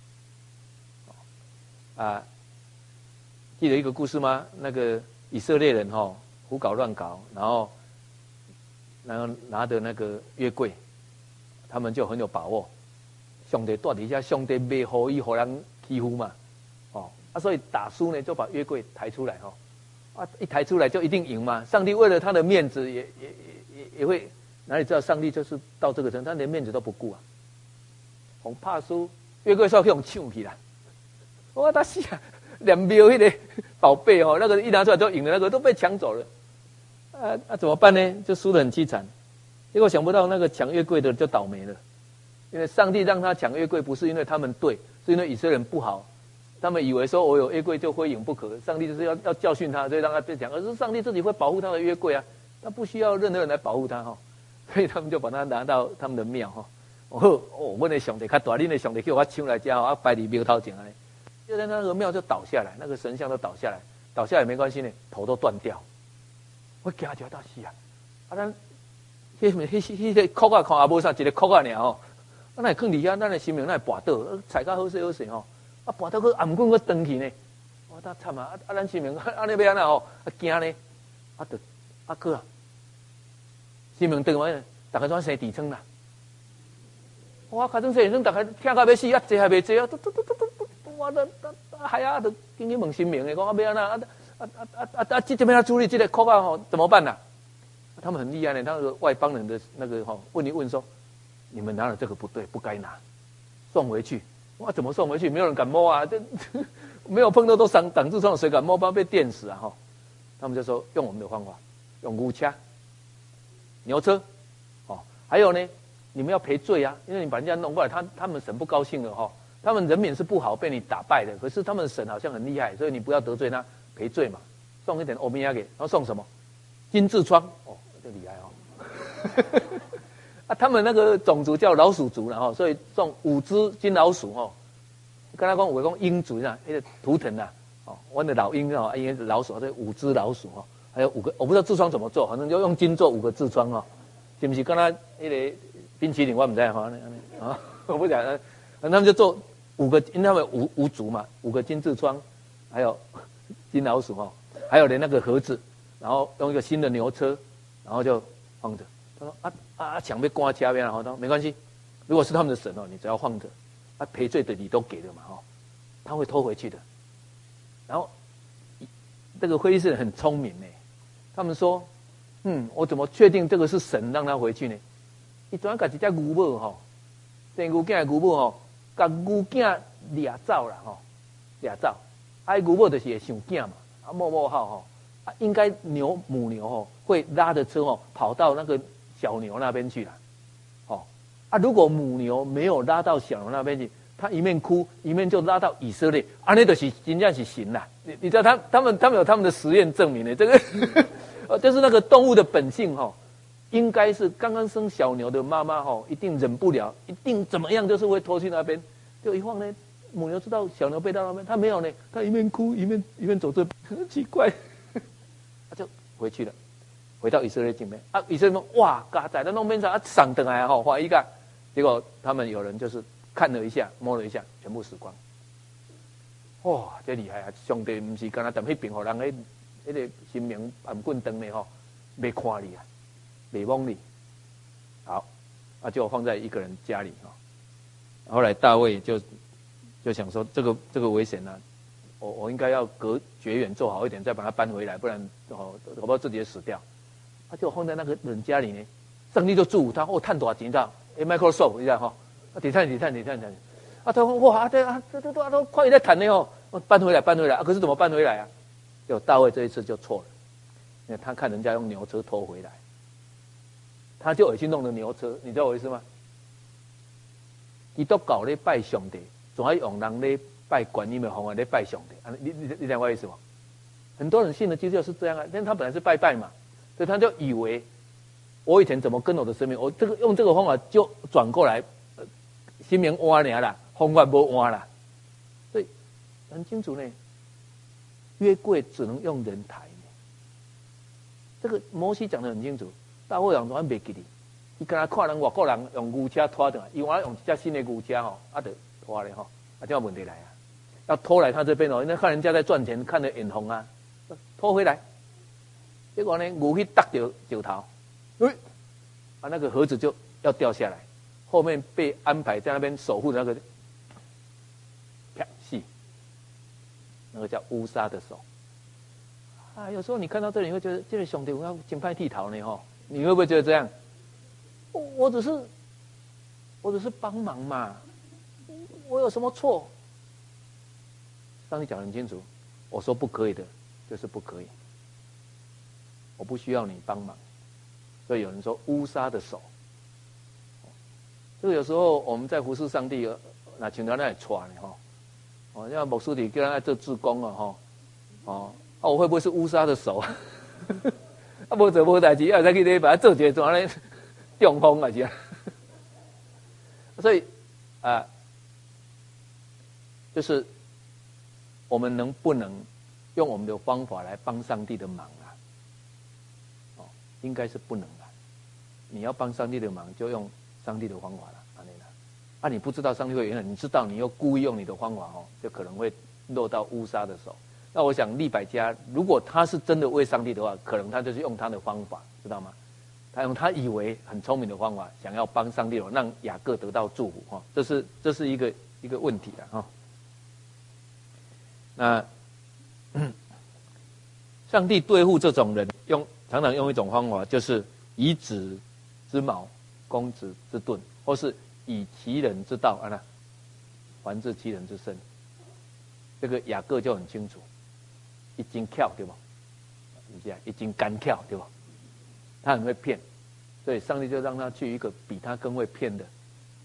啊，记得一个故事吗？那个以色列人哈、哦、胡搞乱搞，然后然后拿着那个约柜，他们就很有把握，上帝带底下，上帝袂好意互人欺负嘛，哦啊，所以打输呢就把约柜抬出来哈、哦，啊一抬出来就一定赢嘛。上帝为了他的面子也也也也会，哪里知道上帝就是到这个程度，他连面子都不顾啊。红怕输，约柜说去用抢起来，我他死啊！连庙那个宝贝哦，那个一拿出来就赢了，那个都被抢走了，啊啊怎么办呢？就输得很凄惨。结果想不到那个抢约柜的就倒霉了，因为上帝让他抢约柜，不是因为他们对，是因为以色列人不好，他们以为说我有约柜就非赢不可，上帝就是要要教训他，所以让他被抢，而是上帝自己会保护他的约柜啊，他不需要任何人来保护他哈、哦，所以他们就把他拿到他们的庙哈。哦，哦，我的上帝较大，恁的上帝叫我抢来家，啊，摆伫庙头前来，就在那个庙就倒下来，那个神像都倒下来，倒下来没关系呢，头都断掉。我惊一到死啊！啊，咱迄迄迄个哭啊，看也无啥，一个哭啊尔吼，啊，那放伫遐，咱的心灵那跋倒，踩到好势好势吼，啊，跋倒去暗棍去断去呢，我他惨啊！啊，咱心灵安尼要安那吼，啊惊呢，啊得啊个啊，心灵断完，大家转生痔疮啦。哇！卡阵生生，大家听到要死，啊，坐还袂坐啊！嘟嘟嘟嘟嘟，我都还啊，都紧去问神明的，讲啊要安那啊啊啊啊啊！这这边要处理这个哭啊吼，怎么办呐、啊？他们很厉害呢，他那个外邦人的那个吼，问一问说，你们拿了这个不对，不该拿，送回去。哇，怎么送回去？没有人敢摸啊！这没有碰到都挡挡住窗，谁敢摸？不然被电死啊！哈，他们就说用我们的方法，用牛车、牛车，哦，还有呢。你们要赔罪啊，因为你把人家弄过来，他他们神不高兴了哈、哦。他们人品是不好，被你打败的。可是他们的神好像很厉害，所以你不要得罪他，赔罪嘛，送一点欧米亚给，然后送什么？金痔疮哦，这厉害哦。啊，他们那个种族叫老鼠族然后，所以送五只金老鼠哦。跟他讲，我讲鹰族啊，那个图腾啊，哦，我的老鹰哦，因为老鼠，这五只老鼠哦，还有五个，我不知道痔疮怎么做，反正就用金做五个痔疮哦，是不是？跟他那个。冰淇淋我不知道哈，啊，我不讲，他们就做五个，因为他们五五组嘛，五个金痔疮，还有金老鼠哈，还有连那个盒子，然后用一个新的牛车，然后就放着。他说啊啊，抢被刮掐边，然后他说没关系，如果是他们的神哦，你只要放着，啊赔罪的你都给了嘛哈，他会偷回去的。 然后这个会议室人很聪明呢，他们说，嗯，我怎么确定这个是神让他回去呢？伊专甲一只牛母吼，生牛囝的牛母吼，甲牛囝掠走啦吼，掠走，啊，牛母就是会想囝嘛，啊，默默号吼，啊，应该牛母牛吼会拉着车吼跑到那个小牛那边去啦，哦，啊，如果母牛没有拉到小牛那边去，他一面哭一面就拉到以色列，啊，那就是真正是行啦。你你知道他他们他们有他们的实验证明的，这个，呃，就是那个动物的本性哈，应该是刚刚生小牛的妈妈哈，一定忍不了，一定怎么样，就是会拖去那边。就一晃呢，母牛知道小牛背到那边，它没有呢，它一面哭一面一面走这，很奇怪，他就回去了，回到以色列境内啊，以色列人哇，嘎仔在弄边上啊，上等来哈，怀疑个，结果他们有人就是。看了一下，摸了一下，全部死光。哇，这厉害啊！上帝不是干那踮迄边，互人迄迄个心明暗棍灯的吼，没看你啊，没望你。好，啊，就放在一个人家里哈。后来大卫就就想说，这个这个危险呢、啊，我我应该要隔绝远做好一点，再把它搬回来，不然哦，搞不好自己也死掉。他、啊、就放在那个人家里呢，上帝就祝福他，哦，赚多少钱的？哎 ，Microsoft 一下哈。啊，底探底探底探底，啊，他说哇，这啊，这这都都快在谈呢哦，搬回来搬回来、啊，可是怎么搬回来啊？就大卫这一次就错了，因为他看人家用牛车拖回来，他就恶心弄的牛车，你知道我意思吗？基督教咧拜上帝，总要用人咧拜观音的方法咧拜上帝，啊，你你你懂我意思吗？很多人信的基督教是这样啊，但他本来是拜拜嘛，所以他就以为我以前怎么跟我的生命，我这个用这个方法就转过来。心明换尔啦，方法无换啦，所以很清楚呢。约柜只能用人抬呢。这个摩西讲得很清楚，大卫人都袂记哩。伊跟他看人外国人用牛车拖上来，伊原来用一架新的牛车吼，啊，就拖咧吼，啊，就有问题来啊。要拖来他这边哦，因为看人家在赚钱，看得眼红啊，拖回来。结果呢，牛去搭着石头，哎，啊，那个盒子就要掉下来。后面被安排在那边守护的那个，啪戏，那个叫乌撒的手。啊，有时候你看到这里，你会觉得这个兄弟我要金派剃头呢哈，你会不会觉得这样？我我只是，我只是帮忙嘛，我有什么错？上帝讲得很清楚，我说不可以的，就是不可以，我不需要你帮忙。所以有人说乌撒的手。这个有时候我们在服侍上帝，那请到那里传哈，哦，像牧师弟叫他做志工啊哈，哦，啊我会不会是乌撒的手？啊，无做无代志，要再去咧把它做一个怎样咧中风啊是啊？所以啊，就是我们能不能用我们的方法来帮上帝的忙啊？哦，应该是不能的。你要帮上帝的忙，就用上帝的方法了，安尼啦。啊，你不知道上帝会原谅，你知道你又故意用你的方法哦，就可能会落到乌撒的手。那我想利百加，如果他是真的为上帝的话，可能他就是用他的方法，知道吗？他用他以为很聪明的方法，想要帮上帝，让雅各得到祝福哈，这是这是一个一个问题了哈。那上帝对付这种人，用常常用一种方法，就是以子之矛攻子之盾，或是以其人之道啊那还治其人之身。这个雅各就很清楚，一经巧对吧？你这样一经干巧对吧？他很会骗，所以上帝就让他去一个比他更会骗的，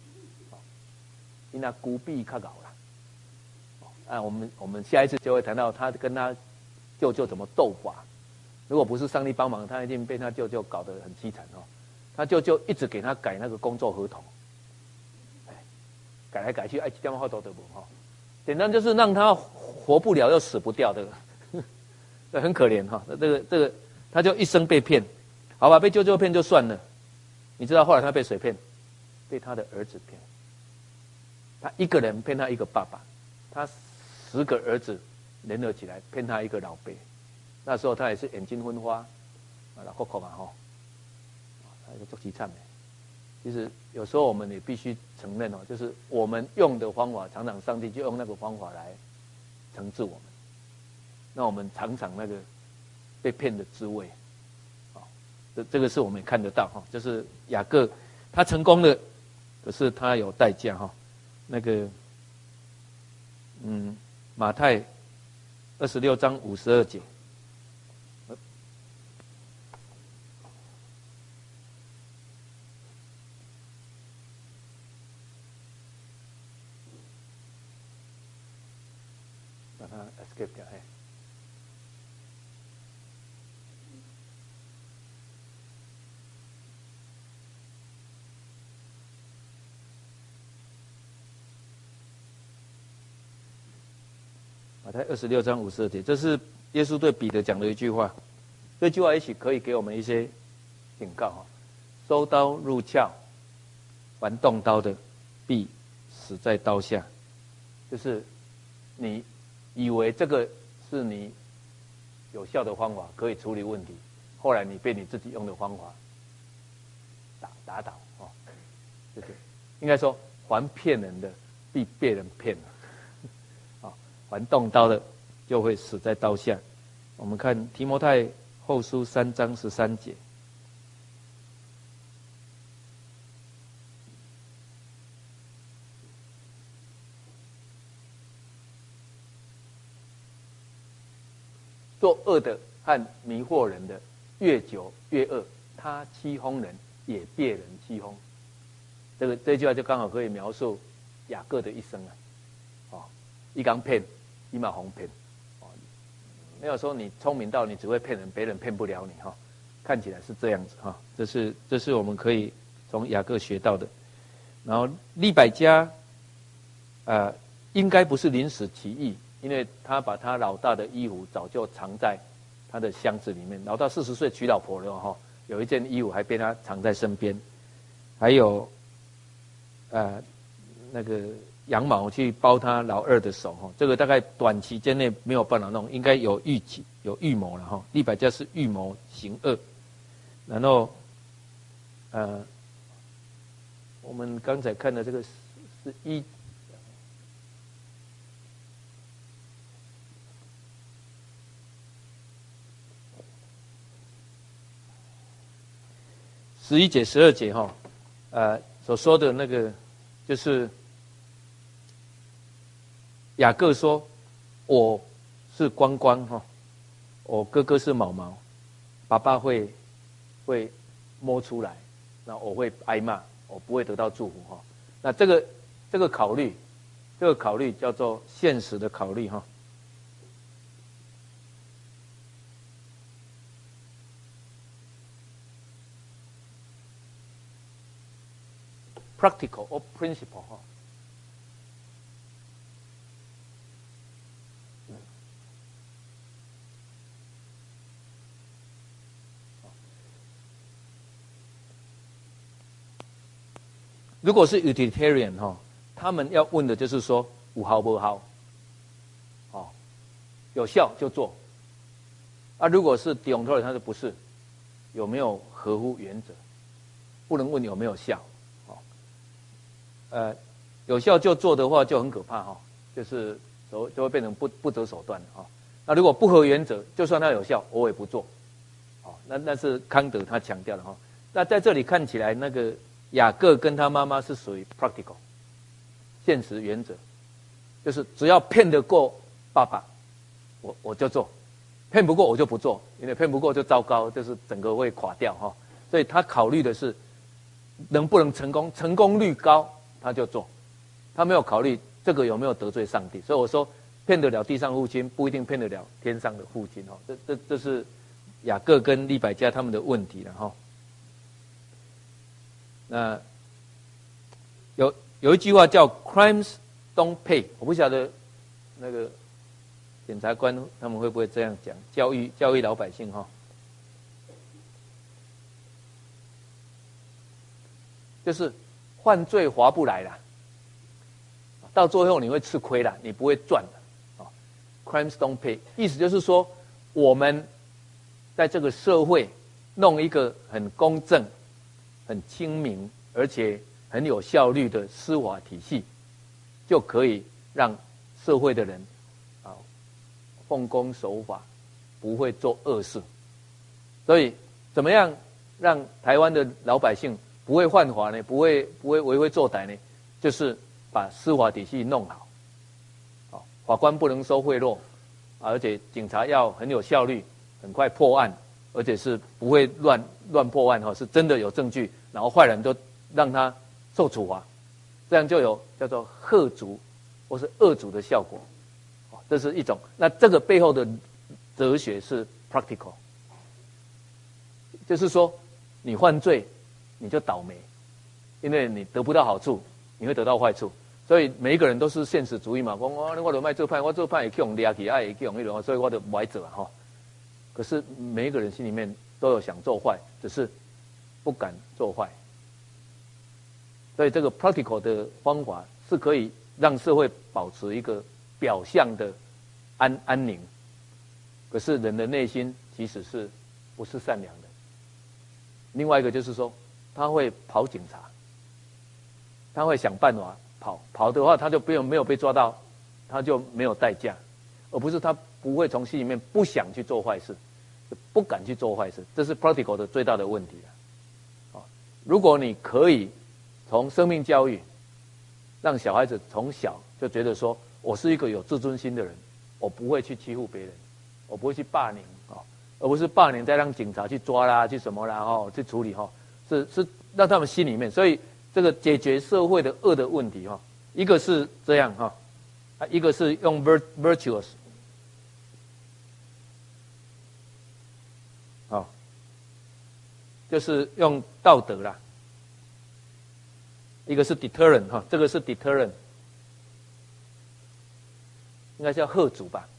因他孤僻较搞了。啊，我们我们下一次就会谈到他跟他舅舅怎么斗法。如果不是上帝帮忙，他一定被他舅舅搞得很凄惨哦。他舅舅一直给他改那个工作合同，改来改去，哎，这样话都得不哈。简单就是让他活不了又死不掉的，这很可怜哈。这个这个，他就一生被骗，好吧，被舅舅骗就算了。你知道后来他被谁骗？被他的儿子骗。他一个人骗他一个爸爸，他十个儿子联合起来骗他一个老辈。那时候他也是眼睛昏花，啊，老哭哭嘛吼，他就做凄惨的。其实有时候我们也必须承认哦，就是我们用的方法，常常上帝就用那个方法来惩治我们。 那我们尝尝那个被骗的滋味。啊，这这个是我们看得到哈，就是雅各他成功了，可是他有代价哈。那个，嗯，马太二十六章五十二节。escape 掉，哎，马太二十六章五十二节，这是耶稣对彼得讲的一句话。这句话也许可以给我们一些警告哈：收刀入鞘，凡动刀的，必死在刀下。就是你以为这个是你有效的方法，可以处理问题，后来你被你自己用的方法打打倒哦，就是应该说，凡骗人的必被人骗了，啊，凡动刀的就会死在刀下。我们看提摩太后书三章十三节。做恶的和迷惑人的，越久越恶。他欺哄人，也别人欺哄。这个这句话就刚好可以描述雅各的一生啊！哦，一刚骗，一马红骗。哦，没有说你聪明到你只会骗人，别人骗不了你哈、哦。看起来是这样子哈、哦，这是这是我们可以从雅各学到的。然后利百加，呃，应该不是临时起意。因为他把他老大的衣服早就藏在他的箱子里面，老大四十岁娶老婆了哈，有一件衣服还被他藏在身边，还有，呃，那个羊毛去包他老二的手哈，这个大概短期间内没有办法弄，应该有预计有预谋了哈。利百加是预谋行恶，然后，呃，我们刚才看的这个是是一。十一节、十二节哈，呃，所说的那个，就是雅各说：“我是光光哈，我哥哥是毛毛，爸爸会会摸出来，那我会挨骂，我不会得到祝福哈。”那这个这个考虑，这个考虑叫做现实的考虑哈。practical or principle 哈，如果是 utilitarian 哈，他们要问的就是说有效不好，哦，有效就做。啊，如果是 deontology 他说不是，有没有合乎原则，不能问有没有效。呃，有效就做的话就很可怕哈、哦，就是就就会变成不不择手段哈、哦。那如果不合原则，就算它有效，我也不做。哦，那那是康德他强调的哈、哦。那在这里看起来，那个雅各跟他妈妈是属于 practical， 现实原则，就是只要骗得过爸爸，我我就做，骗不过我就不做，因为骗不过就糟糕，就是整个会垮掉哈、哦。所以他考虑的是能不能成功，成功率高。他就做，他没有考虑这个有没有得罪上帝，所以我说骗得了地上父亲，不一定骗得了天上的父亲哦。这这这是雅各跟利百加他们的问题了哈。那有有一句话叫 "Crimes don't pay"， 我不晓得那个检察官他们会不会这样讲，教育教育老百姓哈。就是犯罪划不来啦，到最后你会吃亏啦，你不会赚的。啊 ，crimes don't pay， 意思就是说，我们在这个社会弄一个很公正、很清明，而且很有效率的司法体系，就可以让社会的人啊奉公守法，不会做恶事。所以，怎么样让台湾的老百姓不会犯法呢？不会不会为非作歹呢？就是把司法体系弄好。哦，法官不能收贿赂，而且警察要很有效率，很快破案，而且是不会乱乱破案哈，是真的有证据，然后坏人都让他受处罚，这样就有叫做吓阻或是遏阻的效果。哦，这是一种。那这个背后的哲学是 practical。就是说，你犯罪，你就倒霉，因为你得不到好处，你会得到坏处。所以每一个人都是现实主义嘛，讲我我就卖做歹，我做歹也去用掠去，爱也去用那种，所以我就不爱做啊哈。可是每一个人心里面都有想做坏，只是不敢做坏。所以这个 practical 的方法是可以让社会保持一个表象的安安宁，可是人的内心其实是不是善良的。另外一个就是说，他会跑警察，他会想办法跑，跑的话他就不用没有被抓到，他就没有代价，而不是他不会从心里面不想去做坏事，不敢去做坏事，这是 practical 的最大的问题啊。如果你可以从生命教育，让小孩子从小就觉得说，我是一个有自尊心的人，我不会去欺负别人，我不会去霸凌啊。而不是霸凌，再让警察去抓啦，去什么啦，哈，去处理哈，是是让他们心里面，所以这个解决社会的恶的问题哈，一个是这样哈，啊，一个是用 virtuous， 好，就是用道德啦，一个是 deterrent 哈，这个是 deterrent， 应该叫吓阻吧，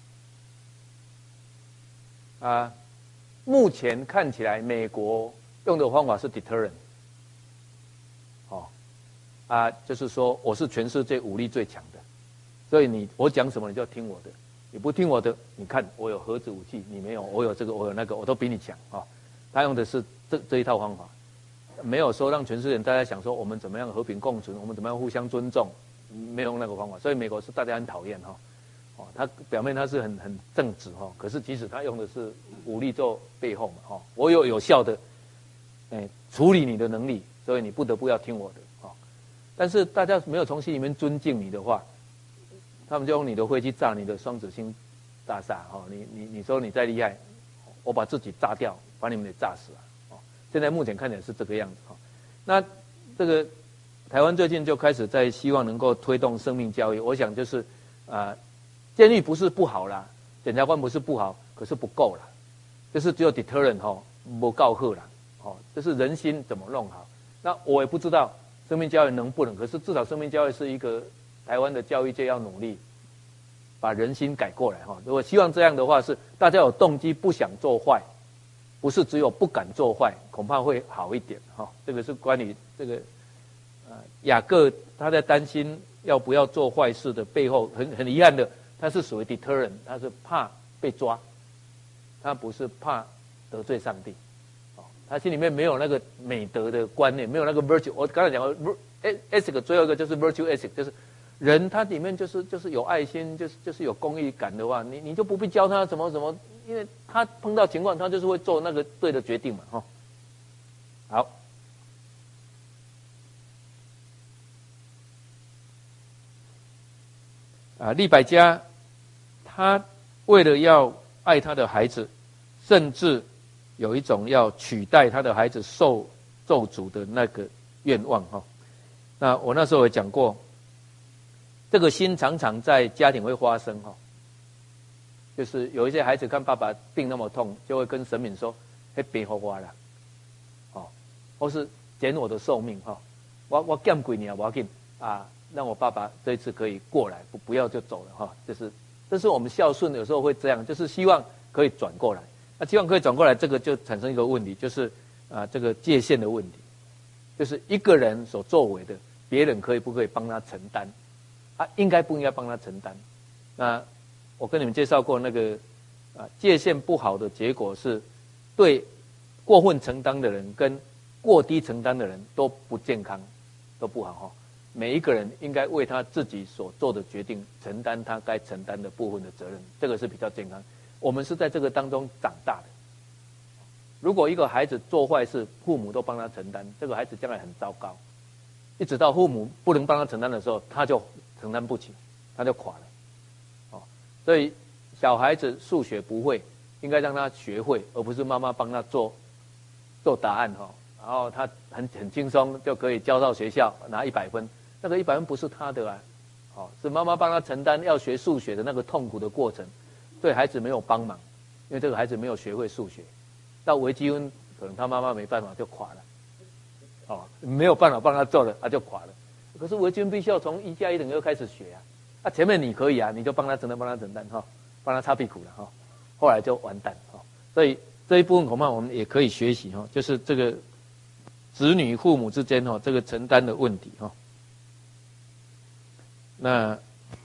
啊。目前看起来，美国用的方法是 deterrent， 哦，啊，就是说我是全世界武力最强的，所以你我讲什么你就要听我的，你不听我的，你看我有核子武器，你没有，我有这个，我有那个，我都比你强啊。他用的是这这一套方法，没有说让全世界人大家想说我们怎么样和平共存，我们怎么样互相尊重，没有用那个方法，所以美国是大家很讨厌哈。哦，他表面他是很很正直哈，可是其实他用的是武力做背后嘛哈，我有有效的，哎，处理你的能力，所以你不得不要听我的哈。但是大家没有从心里面尊敬你的话，他们就用你的灰去炸你的双子星大厦哈。你你你说你再厉害，我把自己炸掉，把你们给炸死了哦。现在目前看起来是这个样子哈。那这个台湾最近就开始在希望能够推动生命教育，我想就是啊。呃监狱不是不好啦，检察官不是不好，可是不够啦，就是只有 deterrent 哈，不够好啦，哦，就是人心怎么弄好。那我也不知道生命教育能不能，可是至少生命教育是一个台湾的教育界要努力把人心改过来哈。如果希望这样的话，是大家有动机不想做坏，不是只有不敢做坏，恐怕会好一点哈。这个是关于这个呃雅各他在担心要不要做坏事的背后，很很遗憾的。他是属于 deterrent， 他是怕被抓，他不是怕得罪上帝，哦，他心里面没有那个美德的观念，没有那个 virtue。我刚才讲过 ethic， 最后一个就是 virtue ethic， 就是人他里面就是就是有爱心，就是就是有公益感的话，你你就不必教他什么什么，因为他碰到情况，他就是会做那个对的决定嘛，哈、哦。好。啊，利百加，他为了要爱他的孩子，甚至有一种要取代他的孩子受咒诅的那个愿望哈。那我那时候也讲过，这个心常常在家庭会发生哈，就是有一些孩子看爸爸病那么痛，就会跟神明说：“嘿，别活我啦，哦，或是减我的寿命哈，我我减几年我要紧啊。”让我爸爸这一次可以过来，不不要就走了哈。就是，这是我们孝顺有时候会这样，就是希望可以转过来。那希望可以转过来，这个就产生一个问题，就是啊，这个界限的问题，就是一个人所作为的，别人可以不可以帮他承担？啊，应该不应该帮他承担？那我跟你们介绍过那个啊，界限不好的结果是，对过分承担的人跟过低承担的人都不健康，都不好哈。 每一个人应该为他自己所做的决定承担他该承担的部分的责任，这个是比较健康。我们是在这个当中长大的。如果一个孩子做坏事，父母都帮他承担，这个孩子将来很糟糕。一直到父母不能帮他承担的时候，他就承担不起，他就垮了。哦，所以小孩子数学不会，应该让他学会，而不是妈妈帮他做做答案哈、哦，然后他很很轻松就可以交到学校拿一百分，那个一百分不是他的啊，哦，是妈妈帮他承担要学数学的那个痛苦的过程，对孩子没有帮忙，因为这个孩子没有学会数学，到微积分可能他妈妈没办法就垮了。哦，没有办法帮他做了，他就垮了。可是微积分必须要从一加一等于二开始学啊，啊前面你可以啊，你就帮他承担，帮他承担哈，帮他擦屁股了哈，后来就完蛋哈。所以这一部分恐怕我们也可以学习哈，就是这个子女父母之间哈这个承担的问题哈。那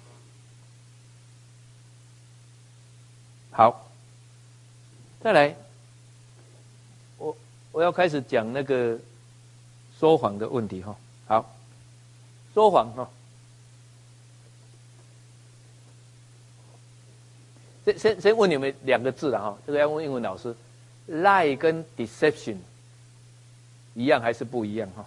好，再来，我我要开始讲那个。说谎的问题哈，好，说谎哈，先先先问你们两个字了哈，这个要问英文老师 ，lie 跟 deception 一样还是不一样哈？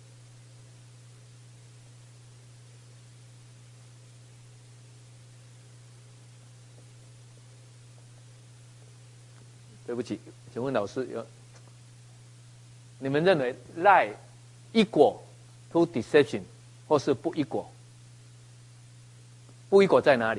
对不起，请问老师有，你们认为 lie equal to deception 或是不 equal？ 不 equal 在哪里？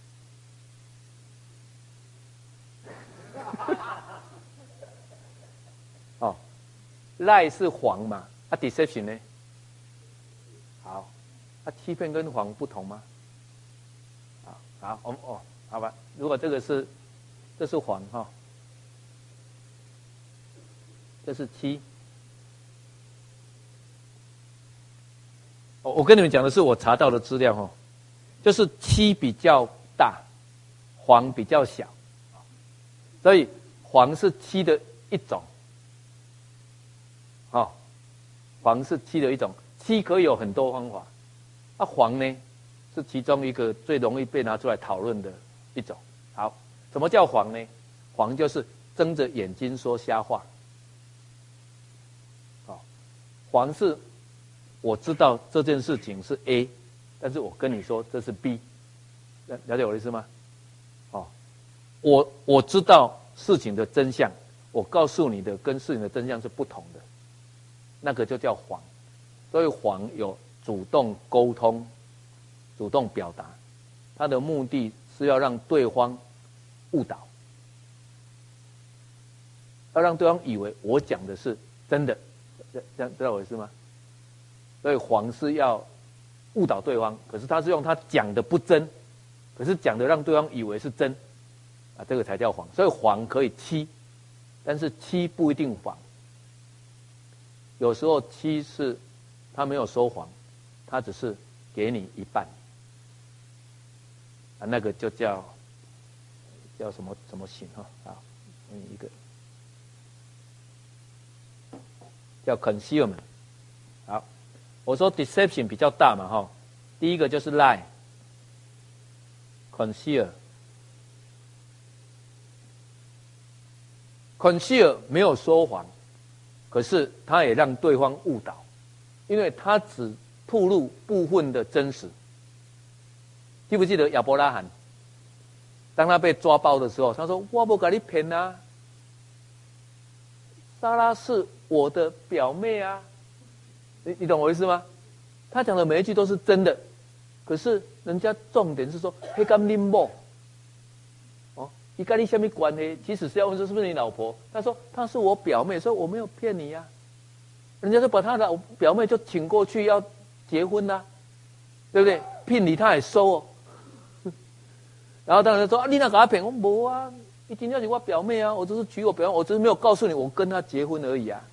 哦 ，lie 是谎嘛？啊 ，deception 呢？好，啊，欺骗跟谎不同吗？好，好，我们哦，好吧，如果这个是，这是谎哈、哦，这是欺。我跟你们讲的是我查到的资料哦，就是欺比较大，谎比较小，所以谎是欺的一种，哦，谎是欺的一种，欺可以有很多方法，啊，谎呢是其中一个最容易被拿出来讨论的一种。好，什么叫谎呢？谎就是睁着眼睛说瞎话，哦，谎是。我知道这件事情是 A， 但是我跟你说这是 B， 了解我的意思吗？哦，我我知道事情的真相，我告诉你的跟事情的真相是不同的，那个就叫谎。所以谎有主动沟通、主动表达，它的目的是要让对方误导，要让对方以为我讲的是真的，这这样知道我的意思吗？所以谎是要误导对方，可是他是用他讲的不真，可是讲的让对方以为是真，啊，这个才叫谎。所以谎可以欺，但是欺不一定谎。有时候欺是他没有说谎，他只是给你一半，啊，那个就叫叫什么什么刑哈啊，一个叫 concealment。好。我说 deception 比较大嘛哈，第一个就是 lie， conceal， conceal 没有说谎，可是他也让对方误导，因为他只暴露部分的真实。记不记得亚伯拉罕，当他被抓包的时候，他说我没给你骗啊，莎拉是我的表妹啊。你你懂我意思吗？他讲的每一句都是真的，可是人家重点是说黑干林某，哦，你跟你什么关系？其实是要问说是不是你老婆？他说她是我表妹，所以我没有骗你呀、啊。人家就把他的表妹就请过去要结婚啦、啊，对不对？聘礼他也收哦。然后当然说啊，你那给他骗我没啊？你今天是我表妹啊，我只是娶我表妹，我只是没有告诉你我跟她结婚而已啊。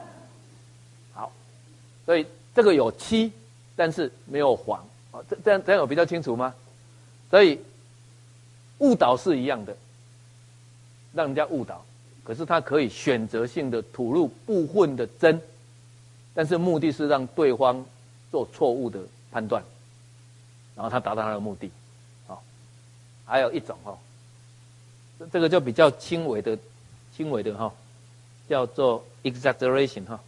所以这个有欺，但是没有谎，哦，这这样这样有比较清楚吗？所以误导是一样的，让人家误导，可是他可以选择性的吐露部分的真，但是目的是让对方做错误的判断，然后他达到他的目的。好，还有一种哈，这个就比较轻微的，轻微的哈，叫做 exaggeration 哈。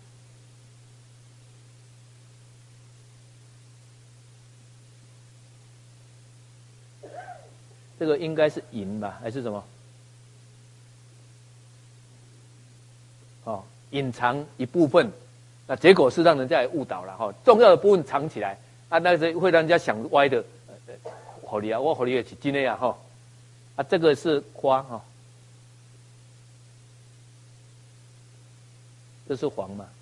这个应该是隐吧，还是什么？哦，隐藏一部分，那结果是让人家也误导了哈。重要的部分藏起来，啊，那是会让人家想歪的。呃，好你啊，我好你也是真的呀哈。啊，这个是夸哈，这是谎嘛？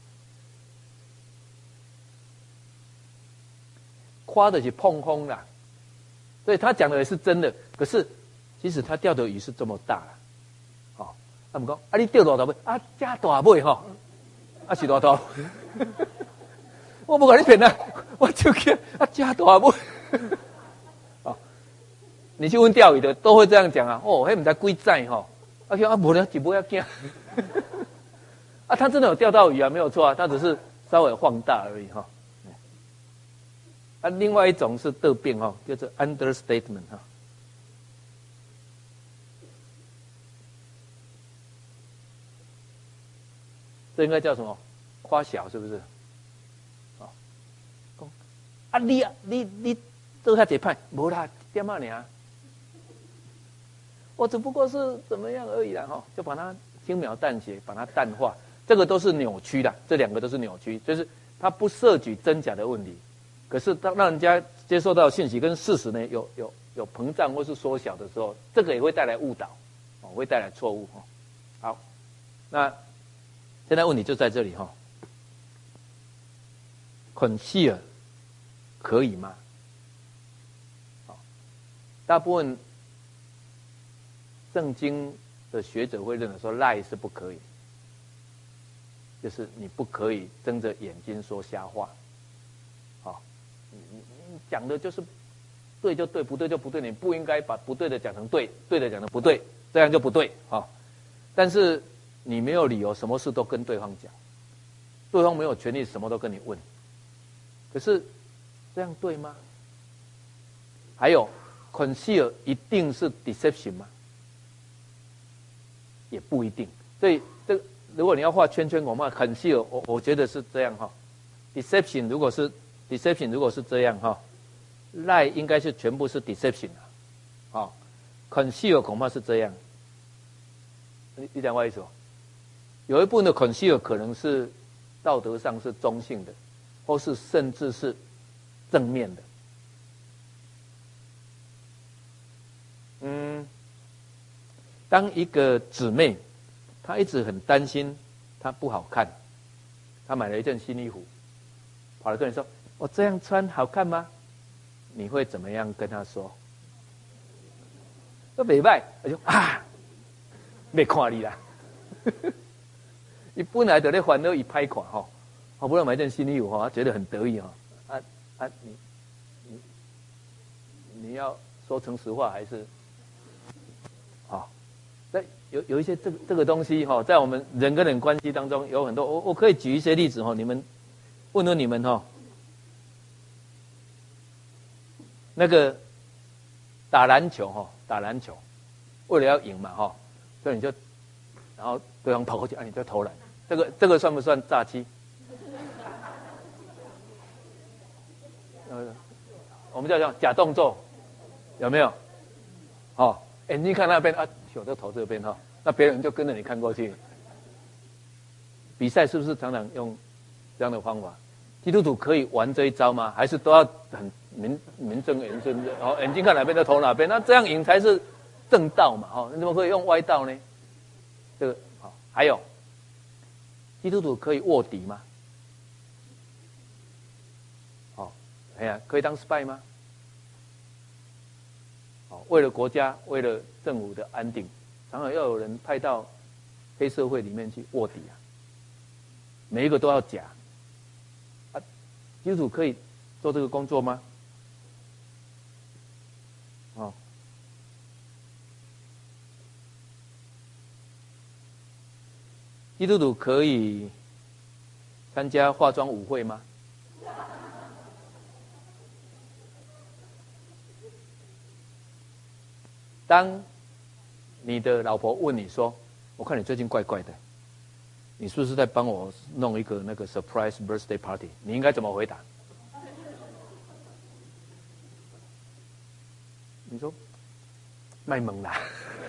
夸的是碰空啦。所以他讲的也是真的，可是其实他钓的鱼是这么大啦，哦，他们讲啊，你钓多少尾？啊，这大尾吼，啊是多大？我不管你骗啊，我就看啊，这大尾。哦，你去问钓鱼的都会这样讲啊，哦，还唔知几载吼，啊，啊无了一尾要惊，啊，他真的有钓到鱼啊，没有错啊，他只是稍微放大而已哈。啊，另外一种是得病哈，叫做 understatement 哈。这应该叫什么？夸小是不是？哦，啊你啊你你做下这派，无啦，点啊你啊，我只不过是怎么样而已啦哈，就把它轻描淡写，把它淡化，这个都是扭曲的，这两个都是扭曲，就是它不涉及真假的问题。可是当让人家接受到信息跟事实呢有有有膨胀或是缩小的时候，这个也会带来误导，哦，会带来错误哈。好，那现在问题就在这里哈 ，conceal 可以吗？好，大部分圣经的学者会认为说lie是不可以，就是你不可以睁着眼睛说瞎话。讲的就是对就对，不对就不对，你不应该把不对的讲成对，对的讲成不对，这样就不对啊。但是你没有理由什么事都跟对方讲，对方没有权利什么都跟你问。可是这样对吗？还有 conceal 一定是 deception 吗？也不一定。所以这如果你要画圈圈，恐怕 conceal 我我觉得是这样哈。deception 如果是 deception 如果是这样哈。lie 应该是全部是 deception 啊，哦 conceal 恐怕是这样，你你讲我意思哦？有一部分的 conceal 可能是道德上是中性的，或是甚至是正面的。嗯，当一个姊妹，她一直很担心她不好看，她买了一件新衣服，跑来跟你说：“我这样穿好看吗？”你会怎么样跟他说？说没卖，我就啊，没看你啦。你本来就在烦恼一拍款哈，好不容易买件新衣服哈，他觉得很得意哈。啊啊，你你你要说诚实话还是？好，那有有一些这个这个东西哈，在我们人跟人关系当中有很多，我我可以举一些例子哈，你们问问你们哈。那个打篮球哈，打篮球，为了要赢嘛哈，所以你就，然后对方跑过去，啊，你就投篮，这个这个算不算诈欺？呃，我们叫叫假动作，有没有？哦，眼睛看那边啊，我就投这边哈，那别人就跟着你看过去。比赛是不是常常用这样的方法？基督徒可以玩这一招吗？还是都要很名名正言顺的？哦，眼睛看哪边就投哪边，那这样赢才是正道嘛？哦，你怎么可以用歪道呢？这个好，还有基督徒可以卧底吗？哦，哎呀，可以当 spy 吗？哦，为了国家，为了政府的安定，常常要有人派到黑社会里面去卧底啊，每一个都要假。基督徒可以做这个工作吗？哦，基督徒可以参加化妆舞会吗？ 当你的老婆问你说：“我看你最近怪怪的，你是不是在帮我弄一个那个 surprise birthday party？” 你应该怎么回答？你说卖萌啦，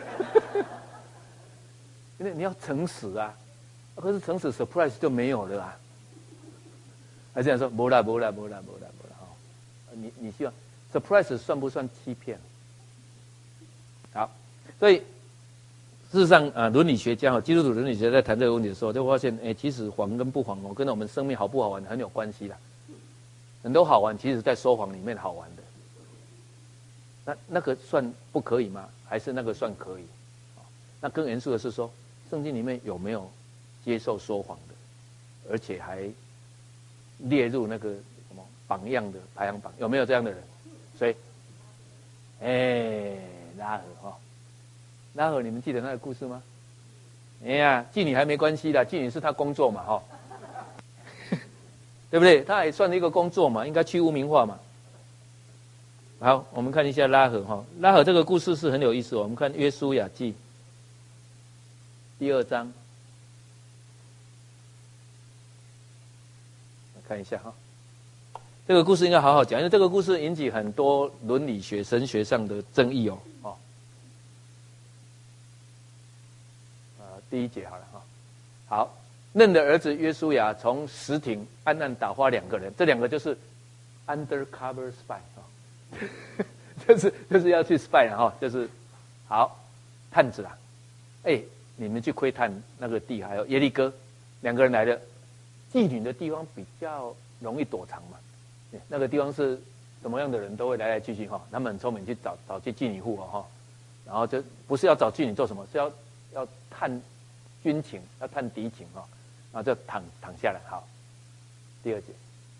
因为你要诚实啊，可是诚实 surprise 就没有了啊。还这样说，没啦没啦没啦没啦没啦哈，你你希望 surprise 算不算欺骗？好，所以事实上啊，伦理学家哈，基督徒伦理学在谈这个问题的时候，就发现，哎，其实谎跟不谎哦，跟我们生命好不好玩很有关系啦。很多好玩，其实在说谎里面好玩的。那那个算不可以吗？还是那个算可以？那更严肃的是说，圣经里面有没有接受说谎的，而且还列入那个什么榜样的排行榜？有没有这样的人？所以，哎，拉合哈，拉合，你们记得那个故事吗？哎呀，妓女还没关系啦，妓女是他工作嘛，哈，对不对？他也算是一个工作嘛，应该去污名化嘛。好，我们看一下拉合哈，拉合这个故事是很有意思哦。我们看约书亚记第二章，看一下哈。这个故事应该好好讲，因为这个故事引起很多伦理学、神学上的争议哦。哦，呃，第一节好了哈。好，嫩的儿子约书亚从石亭暗暗打发两个人，这两个就是 undercover spy 啊。就是就是要去 spy 了哈，就是好探子啦，哎，你们去窥探那个地，还有耶利哥，两个人来的，妓女的地方比较容易躲藏嘛，那个地方是什么样的人都会来来去去哈，他们很聪明，去找找去妓女户哦哈，然后就不是要找妓女做什么，是要要探军情，要探敌情哈，然后就躺躺下来。好，第二节，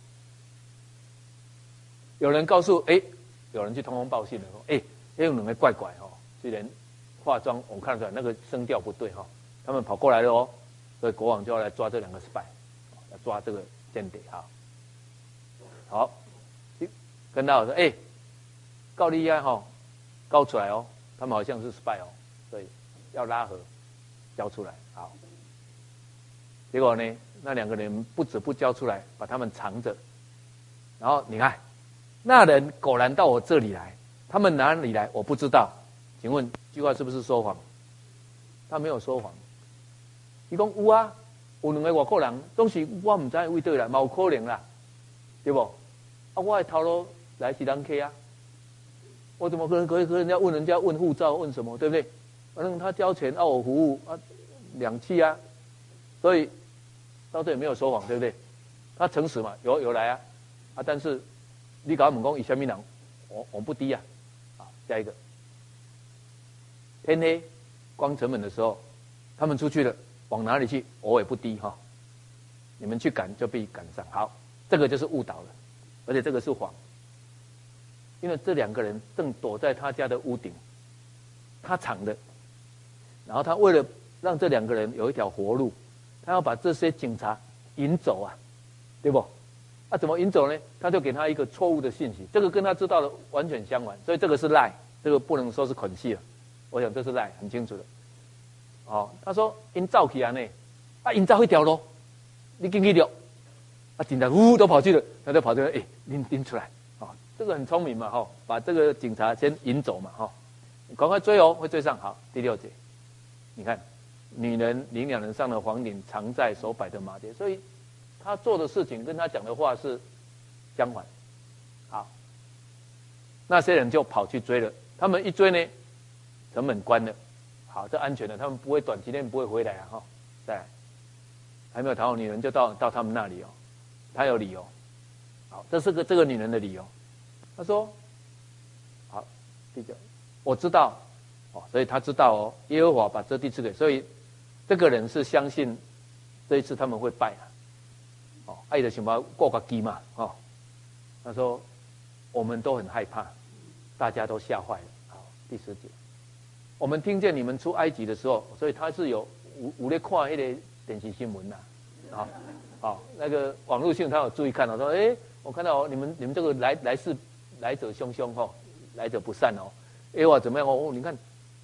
有人告诉哎。有人去通风报信了，说：“哎，哎，有两个怪怪哦，虽然化妆我们看得出来那个声调不对哈，他们跑过来了哦，所以国王就要来抓这两个 spy， 要抓这个间谍哈。好，跟他说：哎，告利亚哈，告出来哦，他们好像是 spy 哦，所以要拉合交出来。好，结果呢，那两个人不止不交出来，把他们藏着，然后你看。”那人果然到我这里来，他们哪里来我不知道，请问这句话是不是说谎？他没有说谎。他说有啊，有两个外国人，总是我不知道位对啦，有可能啦，对不？啊，我的头路来是人客啊，我怎么可能可以和人家问人家问护照问什么，对不对？反正他交钱要我服务啊，两期啊，所以到这里没有说谎，对不对？他诚实嘛，有有来啊，啊，但是。你搞我们讲以什么人，我我不低啊，啊，下一个，天黑关城门的时候，他们出去了，往哪里去？我也不低哈，你们去赶就被赶上。好，这个就是误导了，而且这个是谎，因为这两个人正躲在他家的屋顶，他藏的，然后他为了让这两个人有一条活路，他要把这些警察引走啊，对不？啊，怎么引走呢？他就给他一个错误的信息，这个跟他知道的完全相反，所以这个是赖，这个不能说是捆戏了。我想这是赖，很清楚的。哦，他说因走起来呢，啊，因走一条路，你进去了，啊，警察呜都跑去了，他就跑出来，哎，拎拎出来，哦，这个很聪明嘛，哈、哦，把这个警察先引走嘛，哈、哦，赶快追哦，会追上。好，第六节，你看，女人领两人上的黄领，藏在手摆的麻袋，所以。他做的事情跟他讲的话是相反，好，那些人就跑去追了。他们一追呢，城门关了，好，这安全了，他们不会短期内不会回来啊，哈。再来，还没有逃跑，女人就到到他们那里哦，她有理由，好，这是个这个女人的理由。她说，好，第九，我知道，哦，所以她知道哦，耶和华把这地赐给，所以这个人是相信这一次他们会败啊。哦，爱的想法过个机嘛，哦，他说我们都很害怕，大家都吓坏了。好，第十节，我们听见你们出埃及的时候，所以他是有有有在看那个电视新闻呐，啊，好，那个网络性他有注意看到，说，哎，我看到你们你们这个来来势来者汹汹哈，来者不善哦，哎哇怎么样哦？你看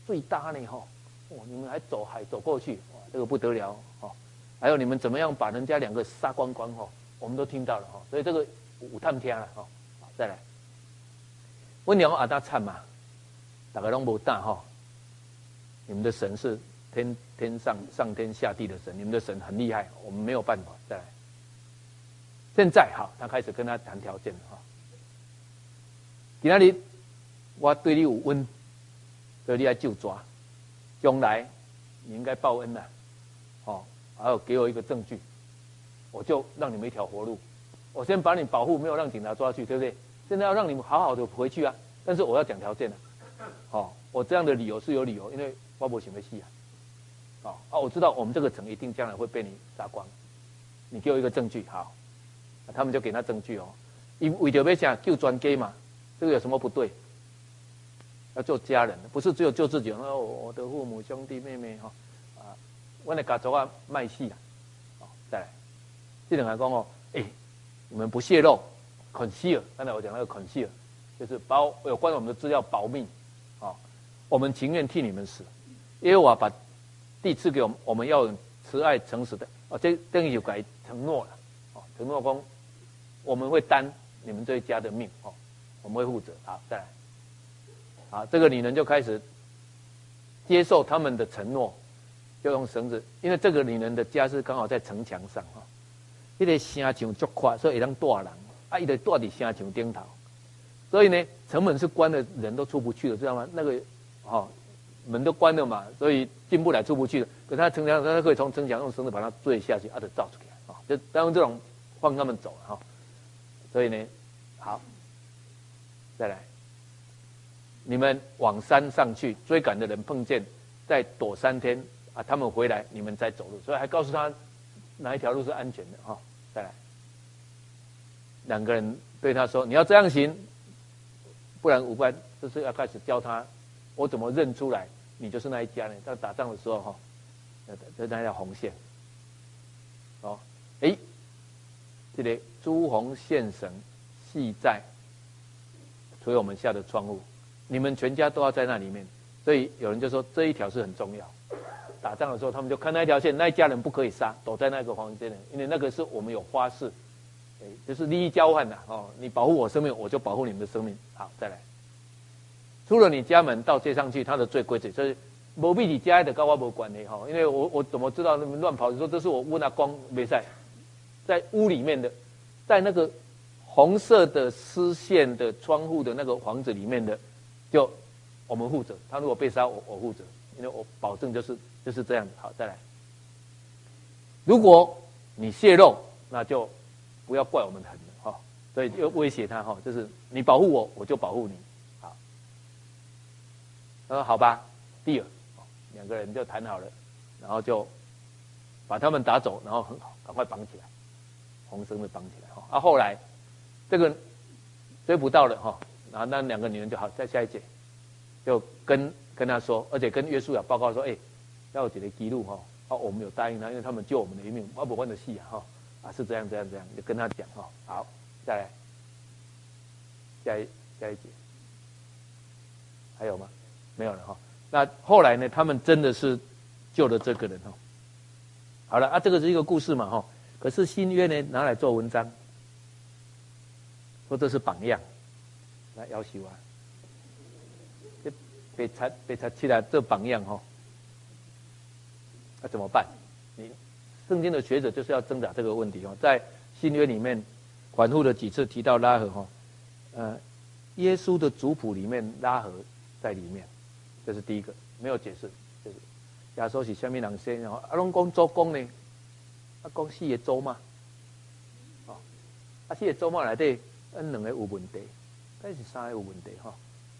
最大呢哈，哦，你们还走海走过去，哇，这个不得了哦。还有你们怎么样把人家两个杀光光哈，我们都听到了哈，所以这个有探听了哈。再来，我娘阿大惨嘛，大家拢无大哈。你们的神是天天上上天下地的神，你们的神很厉害，我们没有办法。再来，现在好，他开始跟他谈条件了哈。今仔日我对你有恩，所以你要就抓，将来你应该报恩呐，哦，还有给我一个证据，我就让你们一条活路。我先把你保护，没有让警察抓去，对不对？现在要让你们好好的回去啊，但是我要讲条件啊，哦，我这样的理由是有理由，因为我没想要死啊，哦啊，我知道我们这个城一定将来会被你杀光，你给我一个证据，好，他们就给他证据哦，因为着要想救全家嘛，这个有什么不对？要做家人，不是只有救自己。哦，我的父母兄弟妹妹哈，啊，我的家族啊卖戏啊，哦，再来，这两个讲哦，哎，你们不泄露 ，conceal， 刚才我讲那个 conceal， 就是保有关我们的资料保密，哦，我们情愿替你们死，因为我把地赐给我们，我们要慈爱诚实的，哦，这等于就改承诺了，哦，承诺说我们会担你们这一家的命，哦，我们会负责。好，再来。啊，这个女人就开始接受他们的承诺，就用绳子，因为这个女人的家是刚好在城墙上哈，那个城墙足宽，所以能住人，啊，伊就住在城墙顶头，所以呢，城门是关的，人都出不去了，知道吗？那个哦，门都关了嘛，所以进不来出不去了。可他城墙，他可以从城墙用绳子把它坠下去，啊，就照出来啊，就当用这种放他们走了哈。所以呢，好，再来。你们往山上去，追赶的人碰见，再躲三天啊，他们回来，你们再走路。所以还告诉他哪一条路是安全的哈、哦。再来，两个人对他说：“你要这样行，不然无关。”就是要开始教他，我怎么认出来你就是那一家呢？在打仗的时候哈，这那条红线。哦，哎，这里朱红线绳系在所以我们下的窗户。你们全家都要在那里面，所以有人就说这一条是很重要。打仗的时候，他们就看那一条线，那一家人不可以杀，躲在那个房间里，因为那个是我们有发誓，就是利益交换的哦。你保护我生命，我就保护你们的生命。好，再来，出了你家门到街上去，他的最规则就是没必你家的跟我没关系哈，因为我我怎么知道那么乱跑？你说这是我屋那光没在，在屋里面的，在那个红色的丝线的窗户的那个房子里面的。就我们负责，他如果被杀，我我负责，因为我保证就是就是这样子。好，再来，如果你泄露，那就不要怪我们狠了哈、哦。所以又威胁他哈、哦，就是你保护我，我就保护你。好，他说好吧，第二，两个人就谈好了，然后就把他们打走，然后很好，赶快绑起来，红绳子绑起来哈。啊，后来这个追不到了哈。然后那两个女人就好，在下一节就跟跟他说，而且跟约书亚报告说，哎，要有几个记录哈，啊，我们有答应他，因为他们救我们的一命，我不换的戏啊哈，啊是这样这样这样，就跟他讲哈，好，再来，下一下一节，还有吗？没有了哈。那后来呢，他们真的是救了这个人哈。好了啊，这个是一个故事嘛哈，可是新约呢拿来做文章，说这是榜样。那要求啊，这被拆被拆起来这榜样哈、哦，那怎么办？你圣经的学者就是要挣扎这个问题哦，在新约里面反复的几次提到拉合哈、哦，呃，耶稣的族谱里面拉合在里面，这是第一个，没有解释，就是耶稣是下面人先，然后阿龙讲周公呢，啊讲四个周嘛，哦，啊四个周嘛内底，嗯两个有问题。但是三个有问题哈，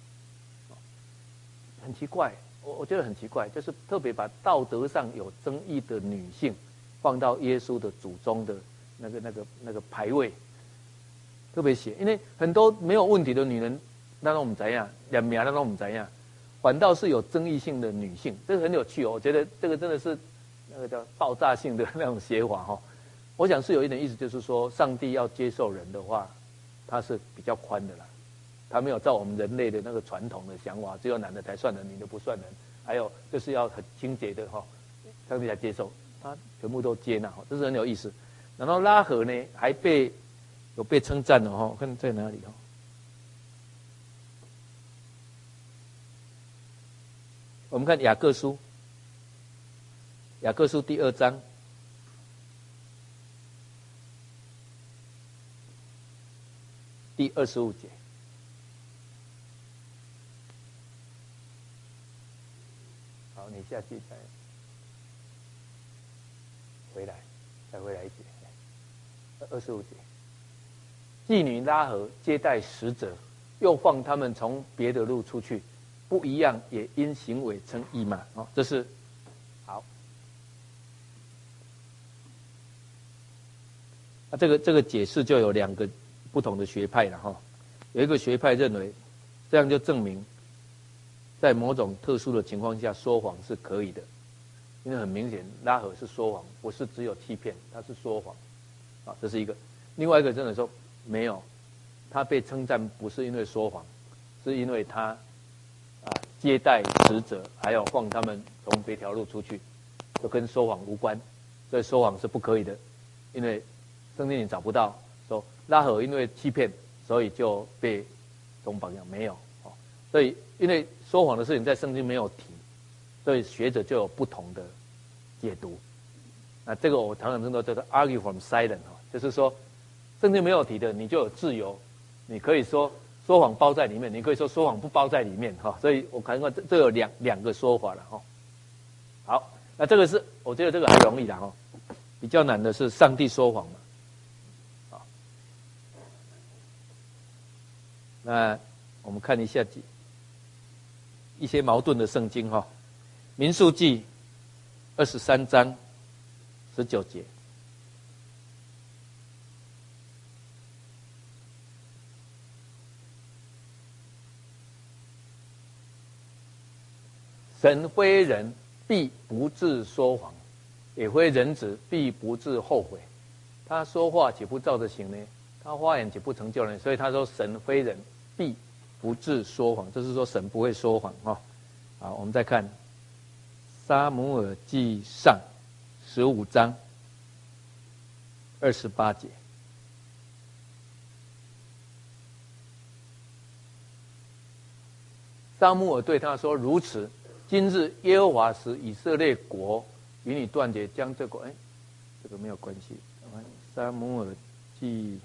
很奇怪，我我觉得很奇怪，就是特别把道德上有争议的女性放到耶稣的祖宗的那个那个那个排位，特别写，因为很多没有问题的女人，那种我们怎样，两名那种我们怎样，反倒是有争议性的女性，这个很有趣哦，我觉得这个真的是那个叫爆炸性的那种写法哈，我想是有一点意思，就是说上帝要接受人的话，他是比较宽的啦。他没有照我们人类的那个传统的想法，只有男的才算人，女的不算人。 还有就是要很清洁的哈，上帝才接受，他全部都接纳，这是很有意思。然后拉合呢，还被有被称赞的哈，看在哪里哈？我们看雅各书，雅各书第二章。第二十五节，好，你下去再回来，再回来一节。二十五节，妓女拉合接待使者，又放他们从别的路出去，不一样，也因行为称义嘛。哦，这是好。那这个这个解释就有两个不同的学派了哈。有一个学派认为，这样就证明，在某种特殊的情况下说谎是可以的，因为很明显拉合是说谎，不是只有欺骗，他是说谎，啊，这是一个。另外一个真的说没有，他被称赞不是因为说谎，是因为他啊接待使者，还有放他们从别条路出去，就跟说谎无关，所以说谎是不可以的，因为圣经里找不到说拉合因为欺骗，所以就被总榜样没有，哦，所以因为说谎的事情在圣经没有提，所以学者就有不同的解读。那这个我常常听到叫做 argue from silence， 就是说圣经没有提的，你就有自由，你可以说说谎包在里面，你可以说说谎不包在里面，哈。所以我看过这这有两两个说法了，哈。好，那这个是我觉得这个还容易的，哈。比较难的是上帝说谎嘛。那我们看一下几一些矛盾的圣经哈，民数记二十三章十九节，神非人，必不致说谎；也非人子，必不致后悔。他说话岂不照着行呢？他发言岂不成就呢？所以他说神非人，必不致说谎，就是说神不会说谎哈。好，我们再看撒母耳记上十五章二十八节。撒母耳对他说：“如此，今日耶和华使以色列国与你断绝，将这国……哎，这个没有关系。撒母耳记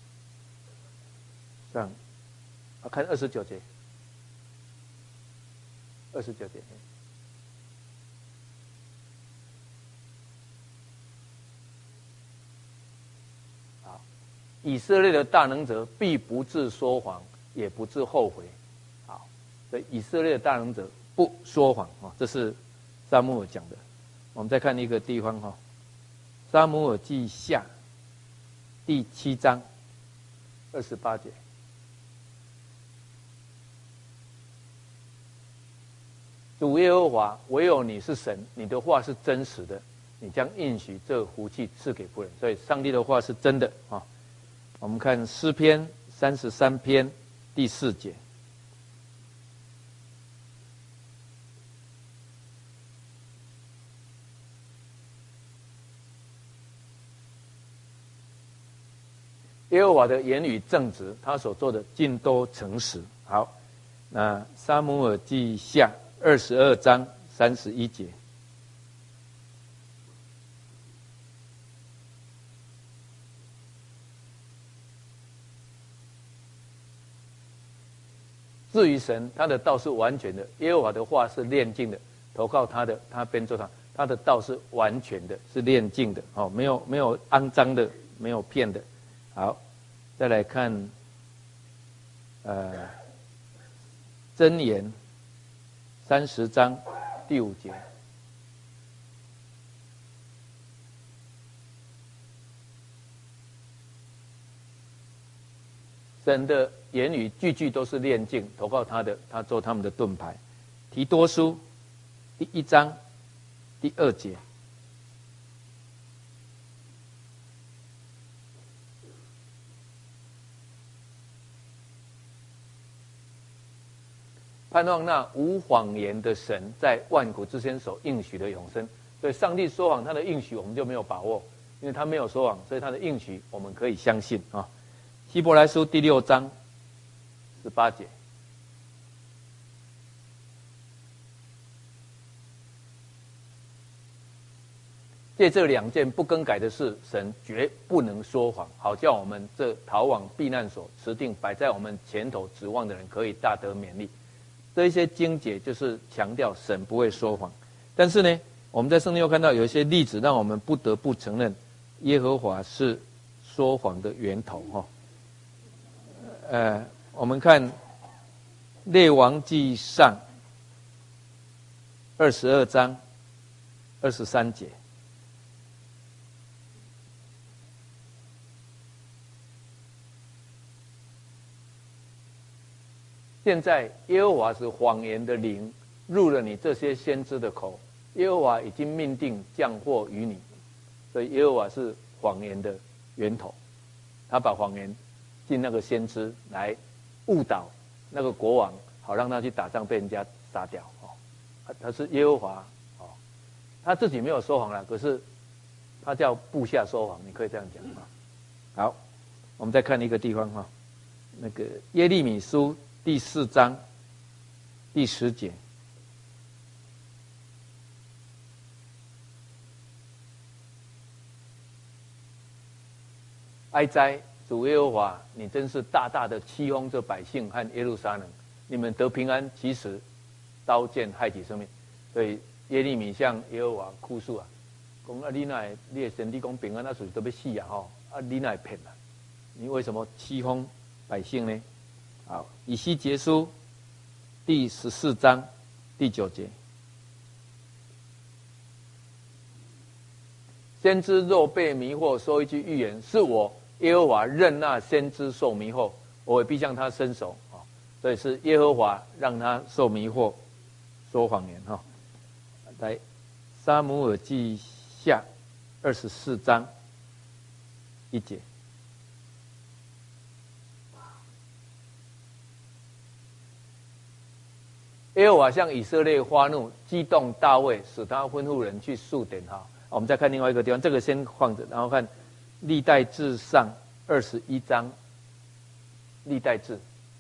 上，啊，看二十九节，二十九节。好，以色列的大能者必不致说谎，也不致后悔。好，所以以色列的大能者不说谎啊，这是撒母耳讲的。我们再看一个地方哈，撒母耳记下第七章二十八节。主耶和华，唯有你是神，你的话是真实的，你将应许这福气赐给仆人。所以上帝的话是真的啊。我们看诗篇三十三篇第四节。耶和华的言语正直，他所做的尽都诚实。好，那撒母耳记下二十二章三十一节。至于神，他的道是完全的，耶和华的话是炼净的，投靠他的，他便做他。他的道是完全的，是炼净的，哦，没有没有肮脏的，没有骗的。好，再来看，呃，箴言三十章第五节。神的言语句句都是炼净，投靠他的，他做他们的盾牌。提多书第一章第二节。 盼望那无谎言的神在万古之先所应许的永生。所以上帝说谎，他的应许我们就没有把握，因为他没有说谎，所以他的应许我们可以相信啊。希伯来书第六章十八节，借这两件不更改的事，神绝不能说谎，好叫我们这逃往避难所、持定摆在我们前头指望的人，可以大得勉励。这一些经节就是强调神不会说谎，但是呢，我们在圣经又看到有一些例子，让我们不得不承认耶和华是说谎的源头哈。呃，我们看列王记上二十二章二十三节。现在耶和华是谎言的灵入了你这些先知的口，耶和华已经命定降祸于你，所以耶和华是谎言的源头，他把谎言进那个先知来误导那个国王，好让他去打仗被人家杀掉哦。他是耶和华哦，他自己没有说谎了，可是他叫部下说谎，你可以这样讲啊。好，我们再看一个地方哈，那个耶利米书第四章第十节，哀哉，主耶和华，你真是大大的欺哄这百姓和耶路撒冷，你们得平安，其实刀剑害己生命。所以耶利米向耶和华哭诉啊，讲啊，你哪会你的神你讲平安，那属于都要死啊吼，啊你哪会骗啊？你为什么欺哄百姓呢？好，以西结书第十四章第九节，先知若被迷惑，说一句预言，是我耶和华任那先知受迷惑，我也必向他伸手啊。所以是耶和华让他受迷惑，说谎言哈。来，撒母耳记下二十四章一节。耶和华向以色列发怒，激动大卫，使他吩咐人去数点哈。我们再看另外一个地方，这个先放着，然后看历代志上二十一章，历代志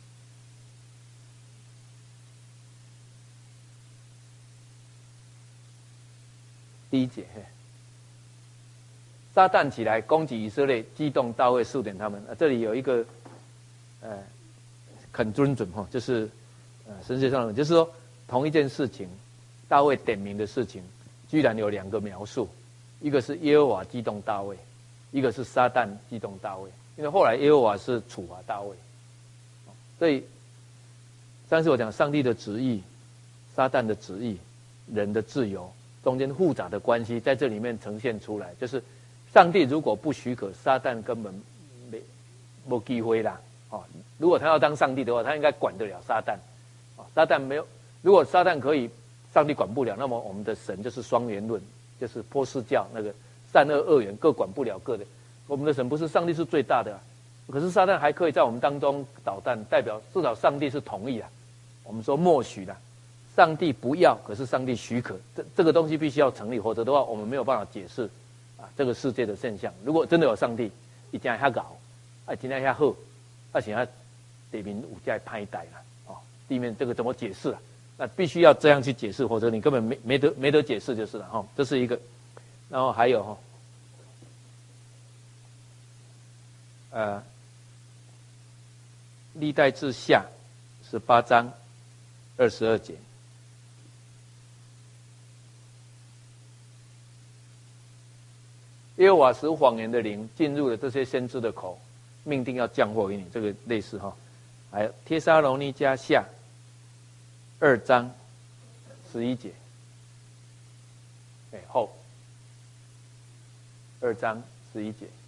第一节，撒旦起来攻击以色列，激动大卫数点他们。啊，这里有一个呃很精准哈，就是。呃，神学上的就是说，同一件事情，大卫点名的事情，居然有两个描述，一个是耶和华激动大卫，一个是撒旦激动大卫。因为后来耶和华是处罚大卫，所以上次我讲上帝的旨意、撒旦的旨意、人的自由中间复杂的关系，在这里面呈现出来。就是上帝如果不许可，撒旦根本没没机会啦。哦，如果他要当上帝的话，他应该管得了撒旦。撒旦没有，如果撒旦可以，上帝管不了，那么我们的神就是双元论，就是波斯教那个善恶二元各管不了各的。我们的神不是上帝是最大的、啊，可是撒旦还可以在我们当中捣蛋，代表至少上帝是同意啊。我们说默许的，上帝不要，可是上帝许可，这这个东西必须要成立，否则的话我们没有办法解释啊这个世界的现象。如果真的有上帝，一定要搞，啊，今天要好，而且要地面有在拍带了。地面这个怎么解释啊？那必须要这样去解释，否则你根本没没得没得解释就是了哈。这是一个，然后还有哈，呃，历代志下十八章二十二节，耶和华使谎言的灵进入了这些先知的口，命定要降祸于你。这个类似哈，还有帖撒罗尼迦下二章十一节，哎后二章十一节，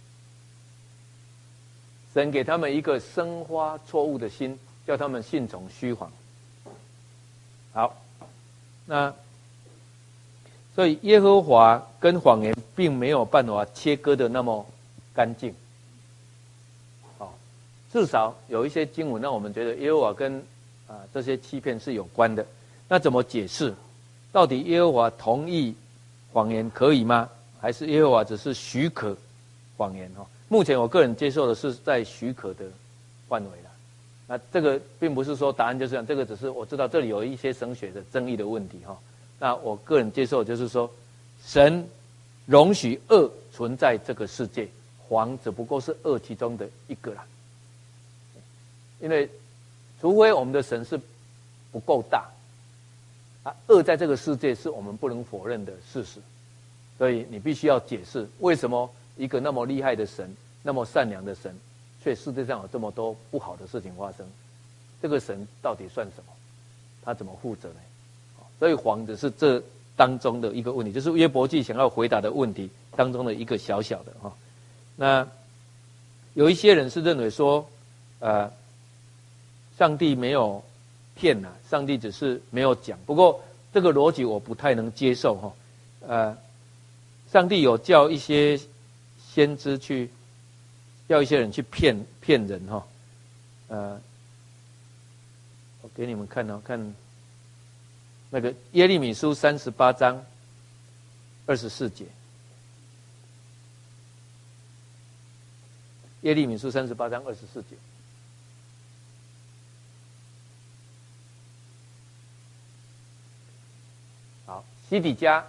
神给他们一个生发错误的心，叫他们信从虚谎。好，那所以耶和华跟谎言并没有办法切割的那么干净。至少有一些经文让我们觉得耶和华跟啊这些欺骗是有关的。那怎么解释？到底耶和华同意谎言可以吗？还是耶和华只是许可谎言？哈，目前我个人接受的是在许可的范围啦。那这个并不是说答案就是这样，这个只是我知道这里有一些神学的争议的问题哈。那我个人接受就是说，神容许恶存在这个世界，谎只不过是恶其中的一个啦。因为除非我们的神是不够大，啊，恶在这个世界是我们不能否认的事实，所以你必须要解释为什么一个那么厉害的神，那么善良的神，却世界上有这么多不好的事情发生，这个神到底算什么？他怎么负责呢？所以谎只是这当中的一个问题，就是约伯记想要回答的问题当中的一个小小的哈。那有一些人是认为说，呃，上帝没有骗呐，上帝只是没有讲。不过这个逻辑我不太能接受哈。呃，上帝有叫一些先知去，叫一些人去骗骗人哈。呃，我给你们看哦，看那个耶利米书三十八章二十四节。耶利米书三十八章二十四节。好，西底家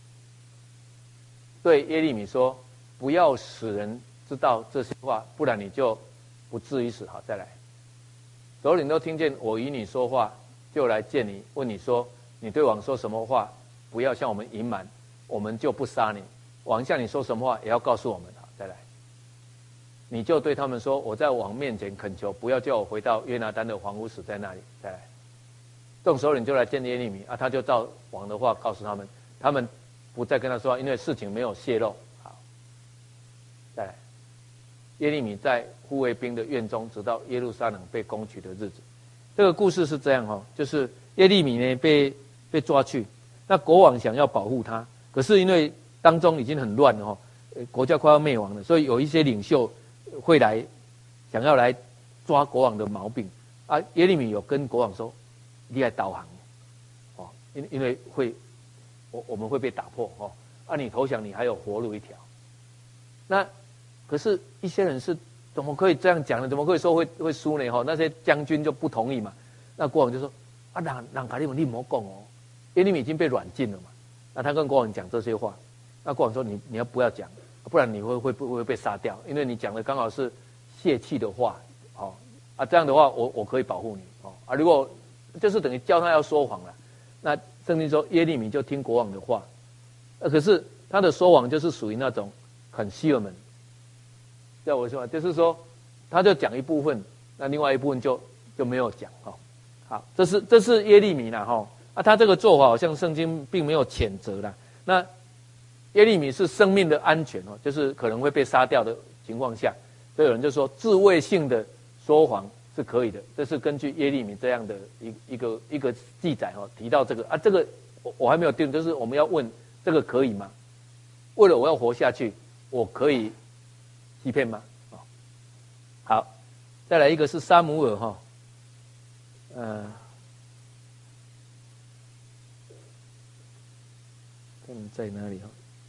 对耶利米说：“不要使人知道这些话，不然你就不至于死。”好，再来，首领都听见我与你说话，就来见你，问你说：“你对王说什么话？不要向我们隐瞒，我们就不杀你。王向你说什么话，也要告诉我们。”好，再来。你就对他们说：“我在王面前恳求，不要叫我回到约拿单的房屋死在那里。”再来，众首领就来见耶利米啊，他就照王的话告诉他们，他们不再跟他说，因为事情没有泄露。好，再来，耶利米在护卫兵的院中，直到耶路撒冷被攻取的日子。这个故事是这样哈，就是耶利米呢被被抓去，那国王想要保护他，可是因为当中已经很乱了哈，国家快要灭亡了，所以有一些领袖会来，想要来抓国王的毛病啊。耶利米有跟国王说：“你来导航，哦，因因为会，我我们会被打破哦。啊，你投降，你还有活路一条。那可是，一些人是怎么可以这样讲呢？怎么可以说会会输呢？哈，那些将军就不同意嘛。那国王就说：啊，让让卡利姆利摩讲哦，耶利米已经被软禁了嘛。那他跟国王讲这些话，那国王说：你你要不要讲？不然你会会不会被杀掉？因为你讲的刚好是泄气的话，哦啊，这样的话我我可以保护你哦啊，如果就是等于叫他要说谎了。那圣经说耶利米就听国王的话，呃，可是他的说谎就是属于那种很虚门，叫我说就是说，他就讲一部分，那另外一部分就就没有讲哦。好，这是这是耶利米啦哈啊，他这个做法好像圣经并没有谴责啦。那耶利米是生命的安全哦，就是可能会被杀掉的情况下，所以有人就说自卫性的说谎是可以的，这是根据耶利米这样的一一个一个记载哦，提到这个啊，这个我我还没有定，就是我们要问这个可以吗？为了我要活下去，我可以欺骗吗？哦，好，再来一个是撒母耳哈，呃，看在哪里哈？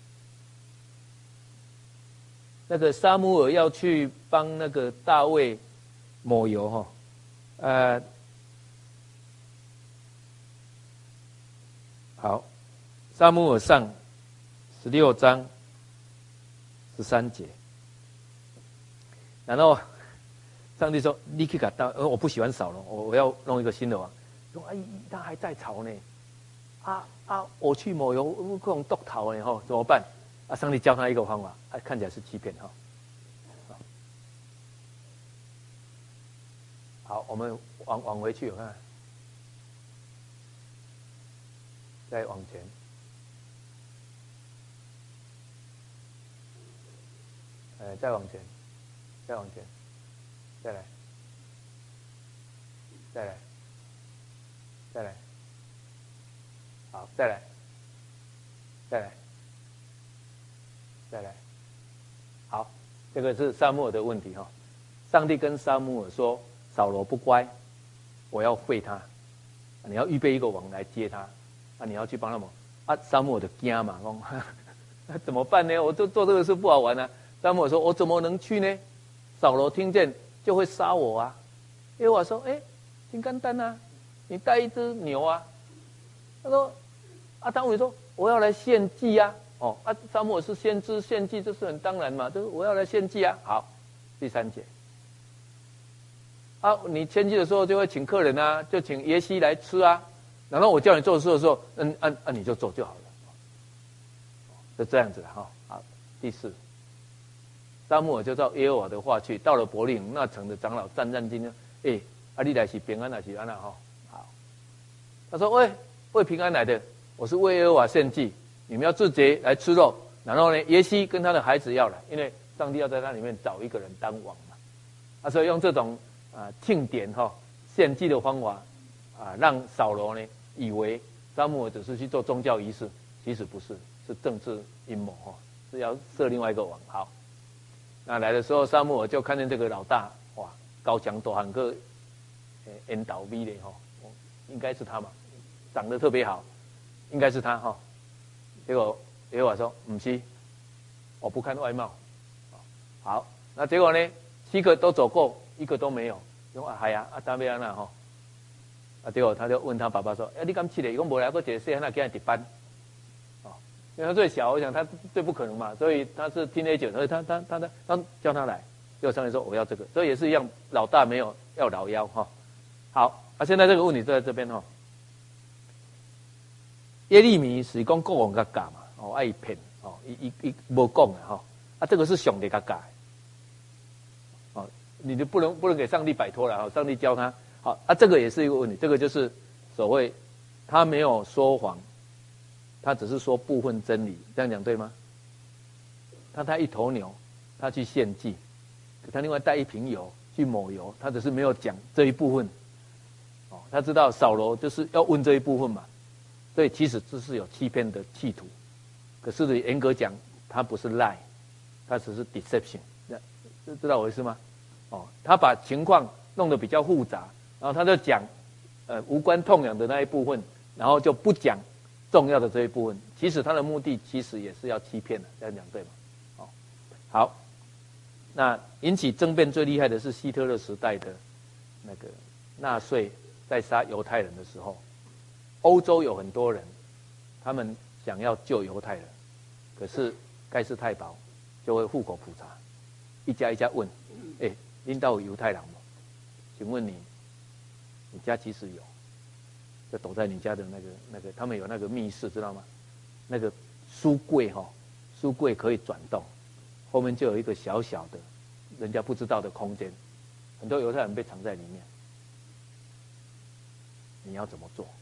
那个撒母耳要去帮那个大卫抹油哈，呃，好，撒母耳上十六章十三节，然后上帝说：“你去给他，呃，我不喜欢扫罗，我我要弄一个新的王。”说：“哎，他还在吵呢，啊啊，我去抹油，各种剁头呢，哈，怎么办？”啊，上帝教他一个方法，啊，看起来是欺骗哈。好，我们往往回去，我看，再往前，呃，再往前，再往前，再来，再来，再来，好，再来，再来。再来，好，这个是撒母耳的问题哈。上帝跟撒母耳说：“扫罗不乖， 我要废他，你要预备一个网来接他，啊，你要去帮他们。啊，撒母耳就惊嘛，讲那怎么办呢？我做做这个事不好玩啊。撒母耳说：“我怎么能去呢？扫罗听见就会杀我啊。”耶和华说：“哎，挺简单啊，你带一只牛啊。”他说：“啊，大卫说我要来献祭啊。”哦，啊，撒母耳是先知，献祭这是很当然嘛，就是我要来献祭啊。好，第三节。啊，你献祭的时候就会请客人啊，就请耶西来吃啊。然后我叫你做事的时候，嗯，按、啊、按、啊、你就做就好了，就这样子哈。好，第四，撒母耳就照耶和华的话去，到了伯利恒那城的长老战战兢兢，哎，啊，你来是平安还是安那哈？好，他说喂，为平安来的，我是为耶和华献祭，你们要自洁来吃肉。然后呢，耶西跟他的孩子要来，因为上帝要在那里面找一个人当王嘛，啊，所以用这种啊庆典哈献祭的方法啊，让扫罗呢以为撒母耳只是去做宗教仪式，其实不是，是政治阴谋哈，是要设另外一个王。好，那来的时候，撒母耳就看见这个老大，哇，高强大汉个，烟倒逼的哈，应该是他嘛，长得特别好，应该是他哈。结果耶和华说不是，我不看外貌。好，那结果呢，七个都走过，一个都没有。说啊，系啊，啊达咩安那哈？啊，结果他就问他爸爸说：“哎，你敢去的？一共没来过解释，那给他值班。”哦，因为他最小，我想他最不可能嘛，所以他是 teenager， 所以他他他他他叫他来，结果上面说我要这个，所以也是一样，老大没有要老幺哈。好，啊，现在这个问题就在这边哈。耶利米是讲国王甲教嘛，哦，爱骗哦，伊伊伊无讲的哈，啊，这个是上帝甲教，哦，你就不能不能给上帝摆脱了哈，上帝教他。好啊，这个也是一个问题，这个就是所谓他没有说谎，他只是说部分真理，这样讲对吗？他带一头牛，他去献祭，他另外带一瓶油去抹油，他只是没有讲这一部分。哦，他知道扫罗就是要问这一部分嘛，所以其实这是有欺骗的企图。可是严格讲，他不是 lie， 他只是 deception， 知道我意思吗？哦，他把情况弄得比较复杂。然后他就讲，呃，无关痛痒的那一部分，然后就不讲重要的这一部分。其实他的目的其实也是要欺骗的，这样讲对吗？哦，好，那引起争辩最厉害的是希特勒时代的那个纳粹在杀犹太人的时候，欧洲有很多人，他们想要救犹太人，可是盖世太保就会户口普查，一家一家问，哎，恁家有犹太人吗？请问你？你家其实有，就躲在你家的那个那个，他们有那个密室，知道吗？那个书柜哈、哦，书柜可以转动，后面就有一个小小的，人家不知道的空间，很多犹太人被藏在里面。你要怎么做？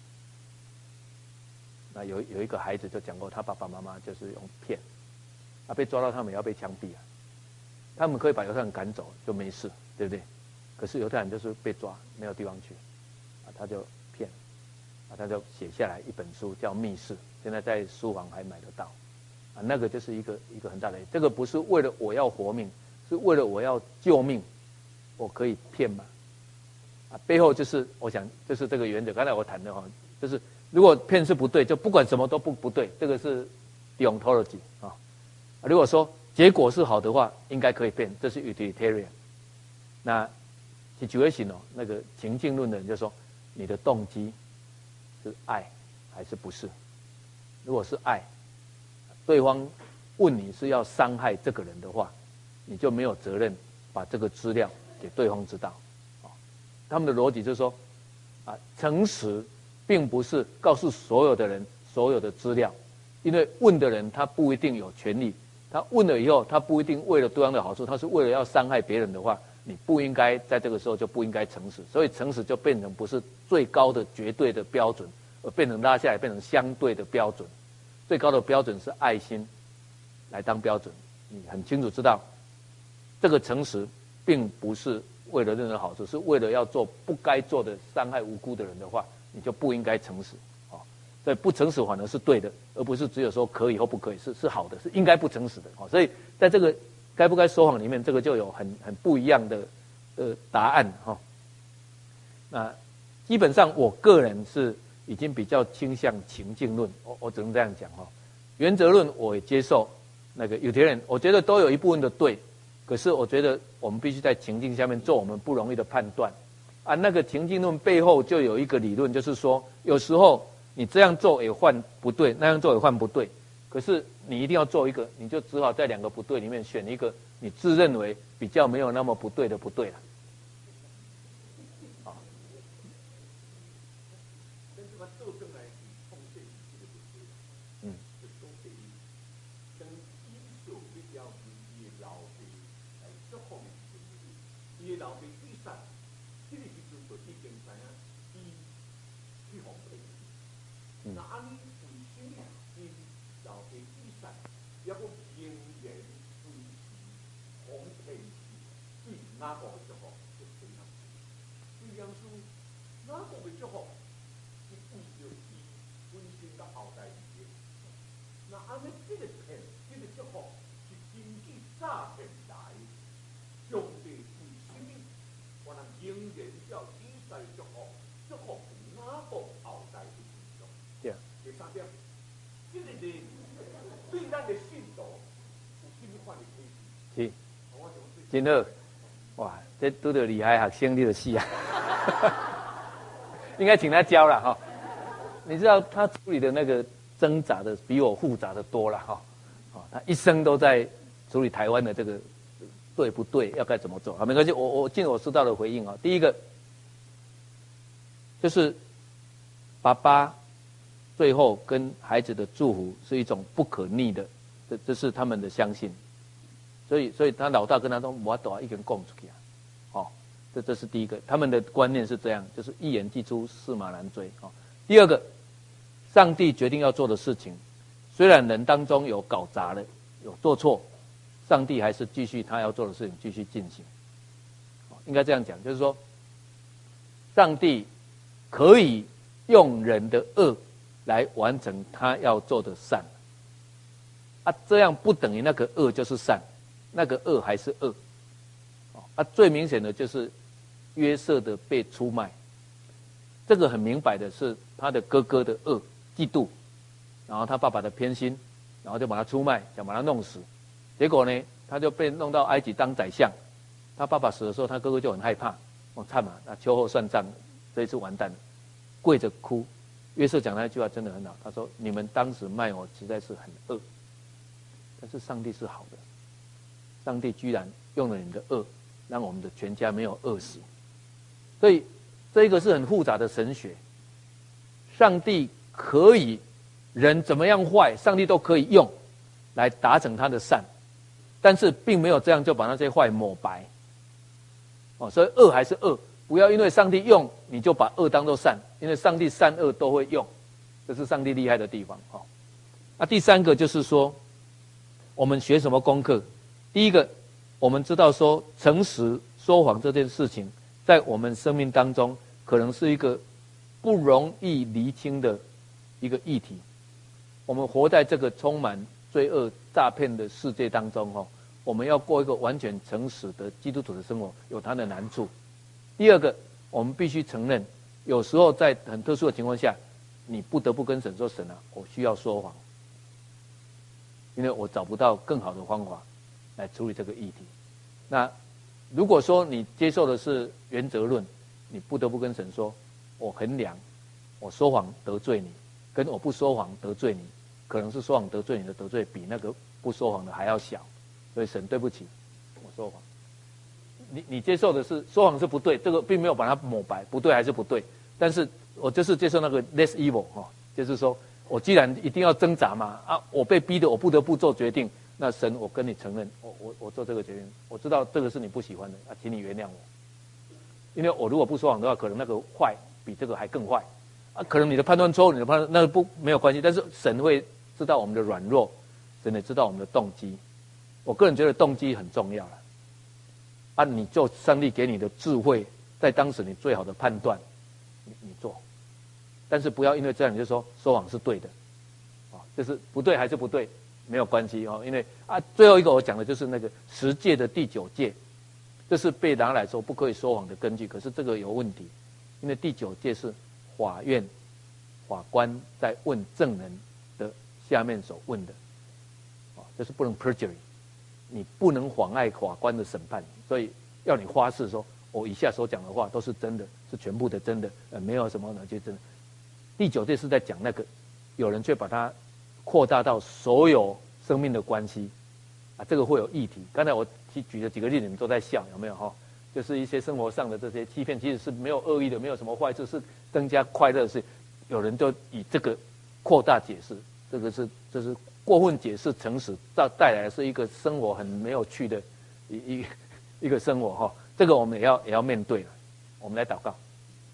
那有有一个孩子就讲过，他爸爸妈妈就是用骗，啊，被抓到他们也要被枪毙啊。他们可以把犹太人赶走就没事，对不对？可是犹太人就是被抓，没有地方去。啊，他就骗，啊，他就写下来一本书叫《密室》，现在在书房还买得到，啊，那个就是一个一个很大的，这个不是为了我要活命，是为了我要救命，我可以骗吗？啊，背后就是我想就是这个原则，刚才我谈的哈，就是如果骗是不对，就不管什么都不不对，这个是 deontology 啊，如果说结果是好的话，应该可以骗，这是 utilitarian。那 situation 哦，那个情境论的人就说。你的动机是爱还是不是？如果是爱，对方问你是要伤害这个人的话，你就没有责任把这个资料给对方知道。他们的逻辑就是说，啊，诚实并不是告诉所有的人所有的资料，因为问的人他不一定有权利，他问了以后，他不一定为了对方的好处，他是为了要伤害别人的话。你不应该在这个时候就不应该诚实，所以诚实就变成不是最高的绝对的标准，而变成拉下来变成相对的标准。最高的标准是爱心来当标准，你很清楚知道，这个诚实并不是为了任何好处，是为了要做不该做的伤害无辜的人的话，你就不应该诚实。哦，所以不诚实反而是对的，而不是只有说可以或不可以，是是好的，是应该不诚实的。哦，所以在这个。该不该说谎里面，这个就有很很不一样的呃答案哈、哦。那基本上我个人是已经比较倾向情境论，我我只能这样讲哈。原则论我也接受，那个有些人我觉得都有一部分的对，可是我觉得我们必须在情境下面做我们不容易的判断。啊，那个情境论背后就有一个理论，就是说有时候你这样做也换不对，那样做也换不对，可是你一定要做一个，你就只好在两个不对里面选一个你自认为比较没有那么不对的不对了。是，真好，哇，这拄到厉害学生，你就死啊！应该请他教了哈。你知道他处理的那个挣扎的比我复杂的多了哈。啊，他一生都在处理台湾的这个对不对，要该怎么做啊？没关系，我我尽我知道的回应啊。第一个就是爸爸最后跟孩子的祝福是一种不可逆的，这这是他们的相信。所以，所以他老大跟他说：“我多一个人供出去啊！”哦，这这是第一个，他们的观念是这样，就是一言既出，驷马难追哦。第二个，上帝决定要做的事情，虽然人当中有搞砸了，有做错，上帝还是继续他要做的事情继续进行。哦，应该这样讲，就是说，上帝可以用人的恶来完成他要做的善啊，这样不等于那个恶就是善。那个恶还是恶，啊，最明显的就是约瑟的被出卖，这个很明白的是他的哥哥的恶，嫉妒，然后他爸爸的偏心，然后就把他出卖，想把他弄死，结果呢，他就被弄到埃及当宰相，他爸爸死的时候，他哥哥就很害怕，我惨嘛，那秋后算账，这一次完蛋了，跪着哭。约瑟讲那句话真的很好，他说：“你们当时卖我实在是很恶，但是上帝是好的。”上帝居然用了你的恶，让我们的全家没有饿死，所以这个是很复杂的神学。上帝可以人怎么样坏，上帝都可以用来达成他的善，但是并没有这样就把那些坏抹白。哦，所以恶还是恶，不要因为上帝用你就把恶当作善，因为上帝善恶都会用，这是上帝厉害的地方。哦，那第三个就是说，我们学什么功课？第一个，我们知道说诚实说谎这件事情，在我们生命当中可能是一个不容易厘清的一个议题。我们活在这个充满罪恶诈骗的世界当中，哦，我们要过一个完全诚实的基督徒的生活，有它的难处。第二个，我们必须承认，有时候在很特殊的情况下，你不得不跟神说：“神啊，我需要说谎，因为我找不到更好的方法来处理这个议题。”那如果说你接受的是原则论，你不得不跟神说：“我衡量，我说谎得罪你，跟我不说谎得罪你，可能是说谎得罪你的得罪比那个不说谎的还要小，所以神对不起，我说谎。”你你接受的是说谎是不对，这个并没有把它抹白，不对还是不对，但是我就是接受那个 less evil 哦，就是说我既然一定要挣扎嘛，啊，我被逼的，我不得不做决定。那神，我跟你承认，我我我做这个决定，我知道这个是你不喜欢的，啊，请你原谅我。因为我如果不说谎的话，可能那个坏比这个还更坏，啊，可能你的判断错误，你的判断那个不没有关系，但是神会知道我们的软弱，神也知道我们的动机。我个人觉得动机很重要了，啊，你就上帝给你的智慧，在当时你最好的判断，你你做，但是不要因为这样你就说说谎是对的，啊，就是不对还是不对。没有关系哦，因为啊，最后一个我讲的就是那个十诫的第九诫，这是被拿来说不可以说谎的根据。可是这个有问题， 因为第九诫是法院法官在问证人的下面所问的，啊，这是不能 perjury， 你不能妨碍法官的审判，所以要你发誓说，我以下所讲的话都是真的，是全部的真的，呃，没有什么呢就真的。第九诫是在讲那个，有人却把它扩大到所有生命的关系，啊，这个会有议题。刚才我举举了几个例子，你们都在笑，有没有哈？就是一些生活上的这些欺骗，其实是没有恶意的，没有什么坏事，是增加快乐的事。有人就以这个扩大解释，这个是这是过分解释诚实，带带来的是一个生活很没有趣的一一一个生活哈。这个我们也要也要面对了。我们来祷告。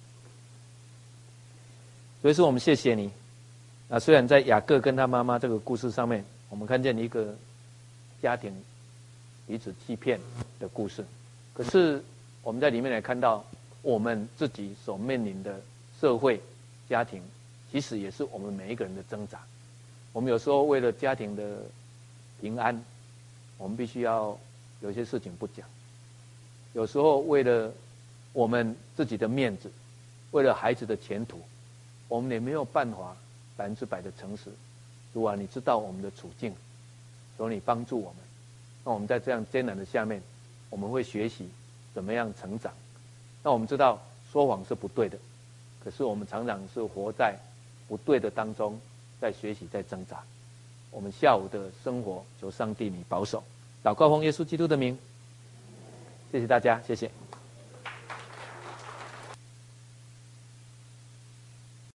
所以说我们谢谢你。啊，虽然在雅各跟他妈妈这个故事上面，我们看见一个家庭彼此欺骗的故事，可是我们在里面也看到我们自己所面临的社会、家庭，其实也是我们每一个人的挣扎。我们有时候为了家庭的平安，我们必须要有些事情不讲；有时候为了我们自己的面子，为了孩子的前途，我们也没有办法百分之百的诚实。主啊，你知道我们的处境，求你帮助我们。那我们在这样艰难的下面，我们会学习怎么样成长。那我们知道说谎是不对的，可是我们常常是活在不对的当中，在学习，在挣扎。我们下午的生活，求上帝你保守。祷告奉耶稣基督的名，谢谢大家，谢谢。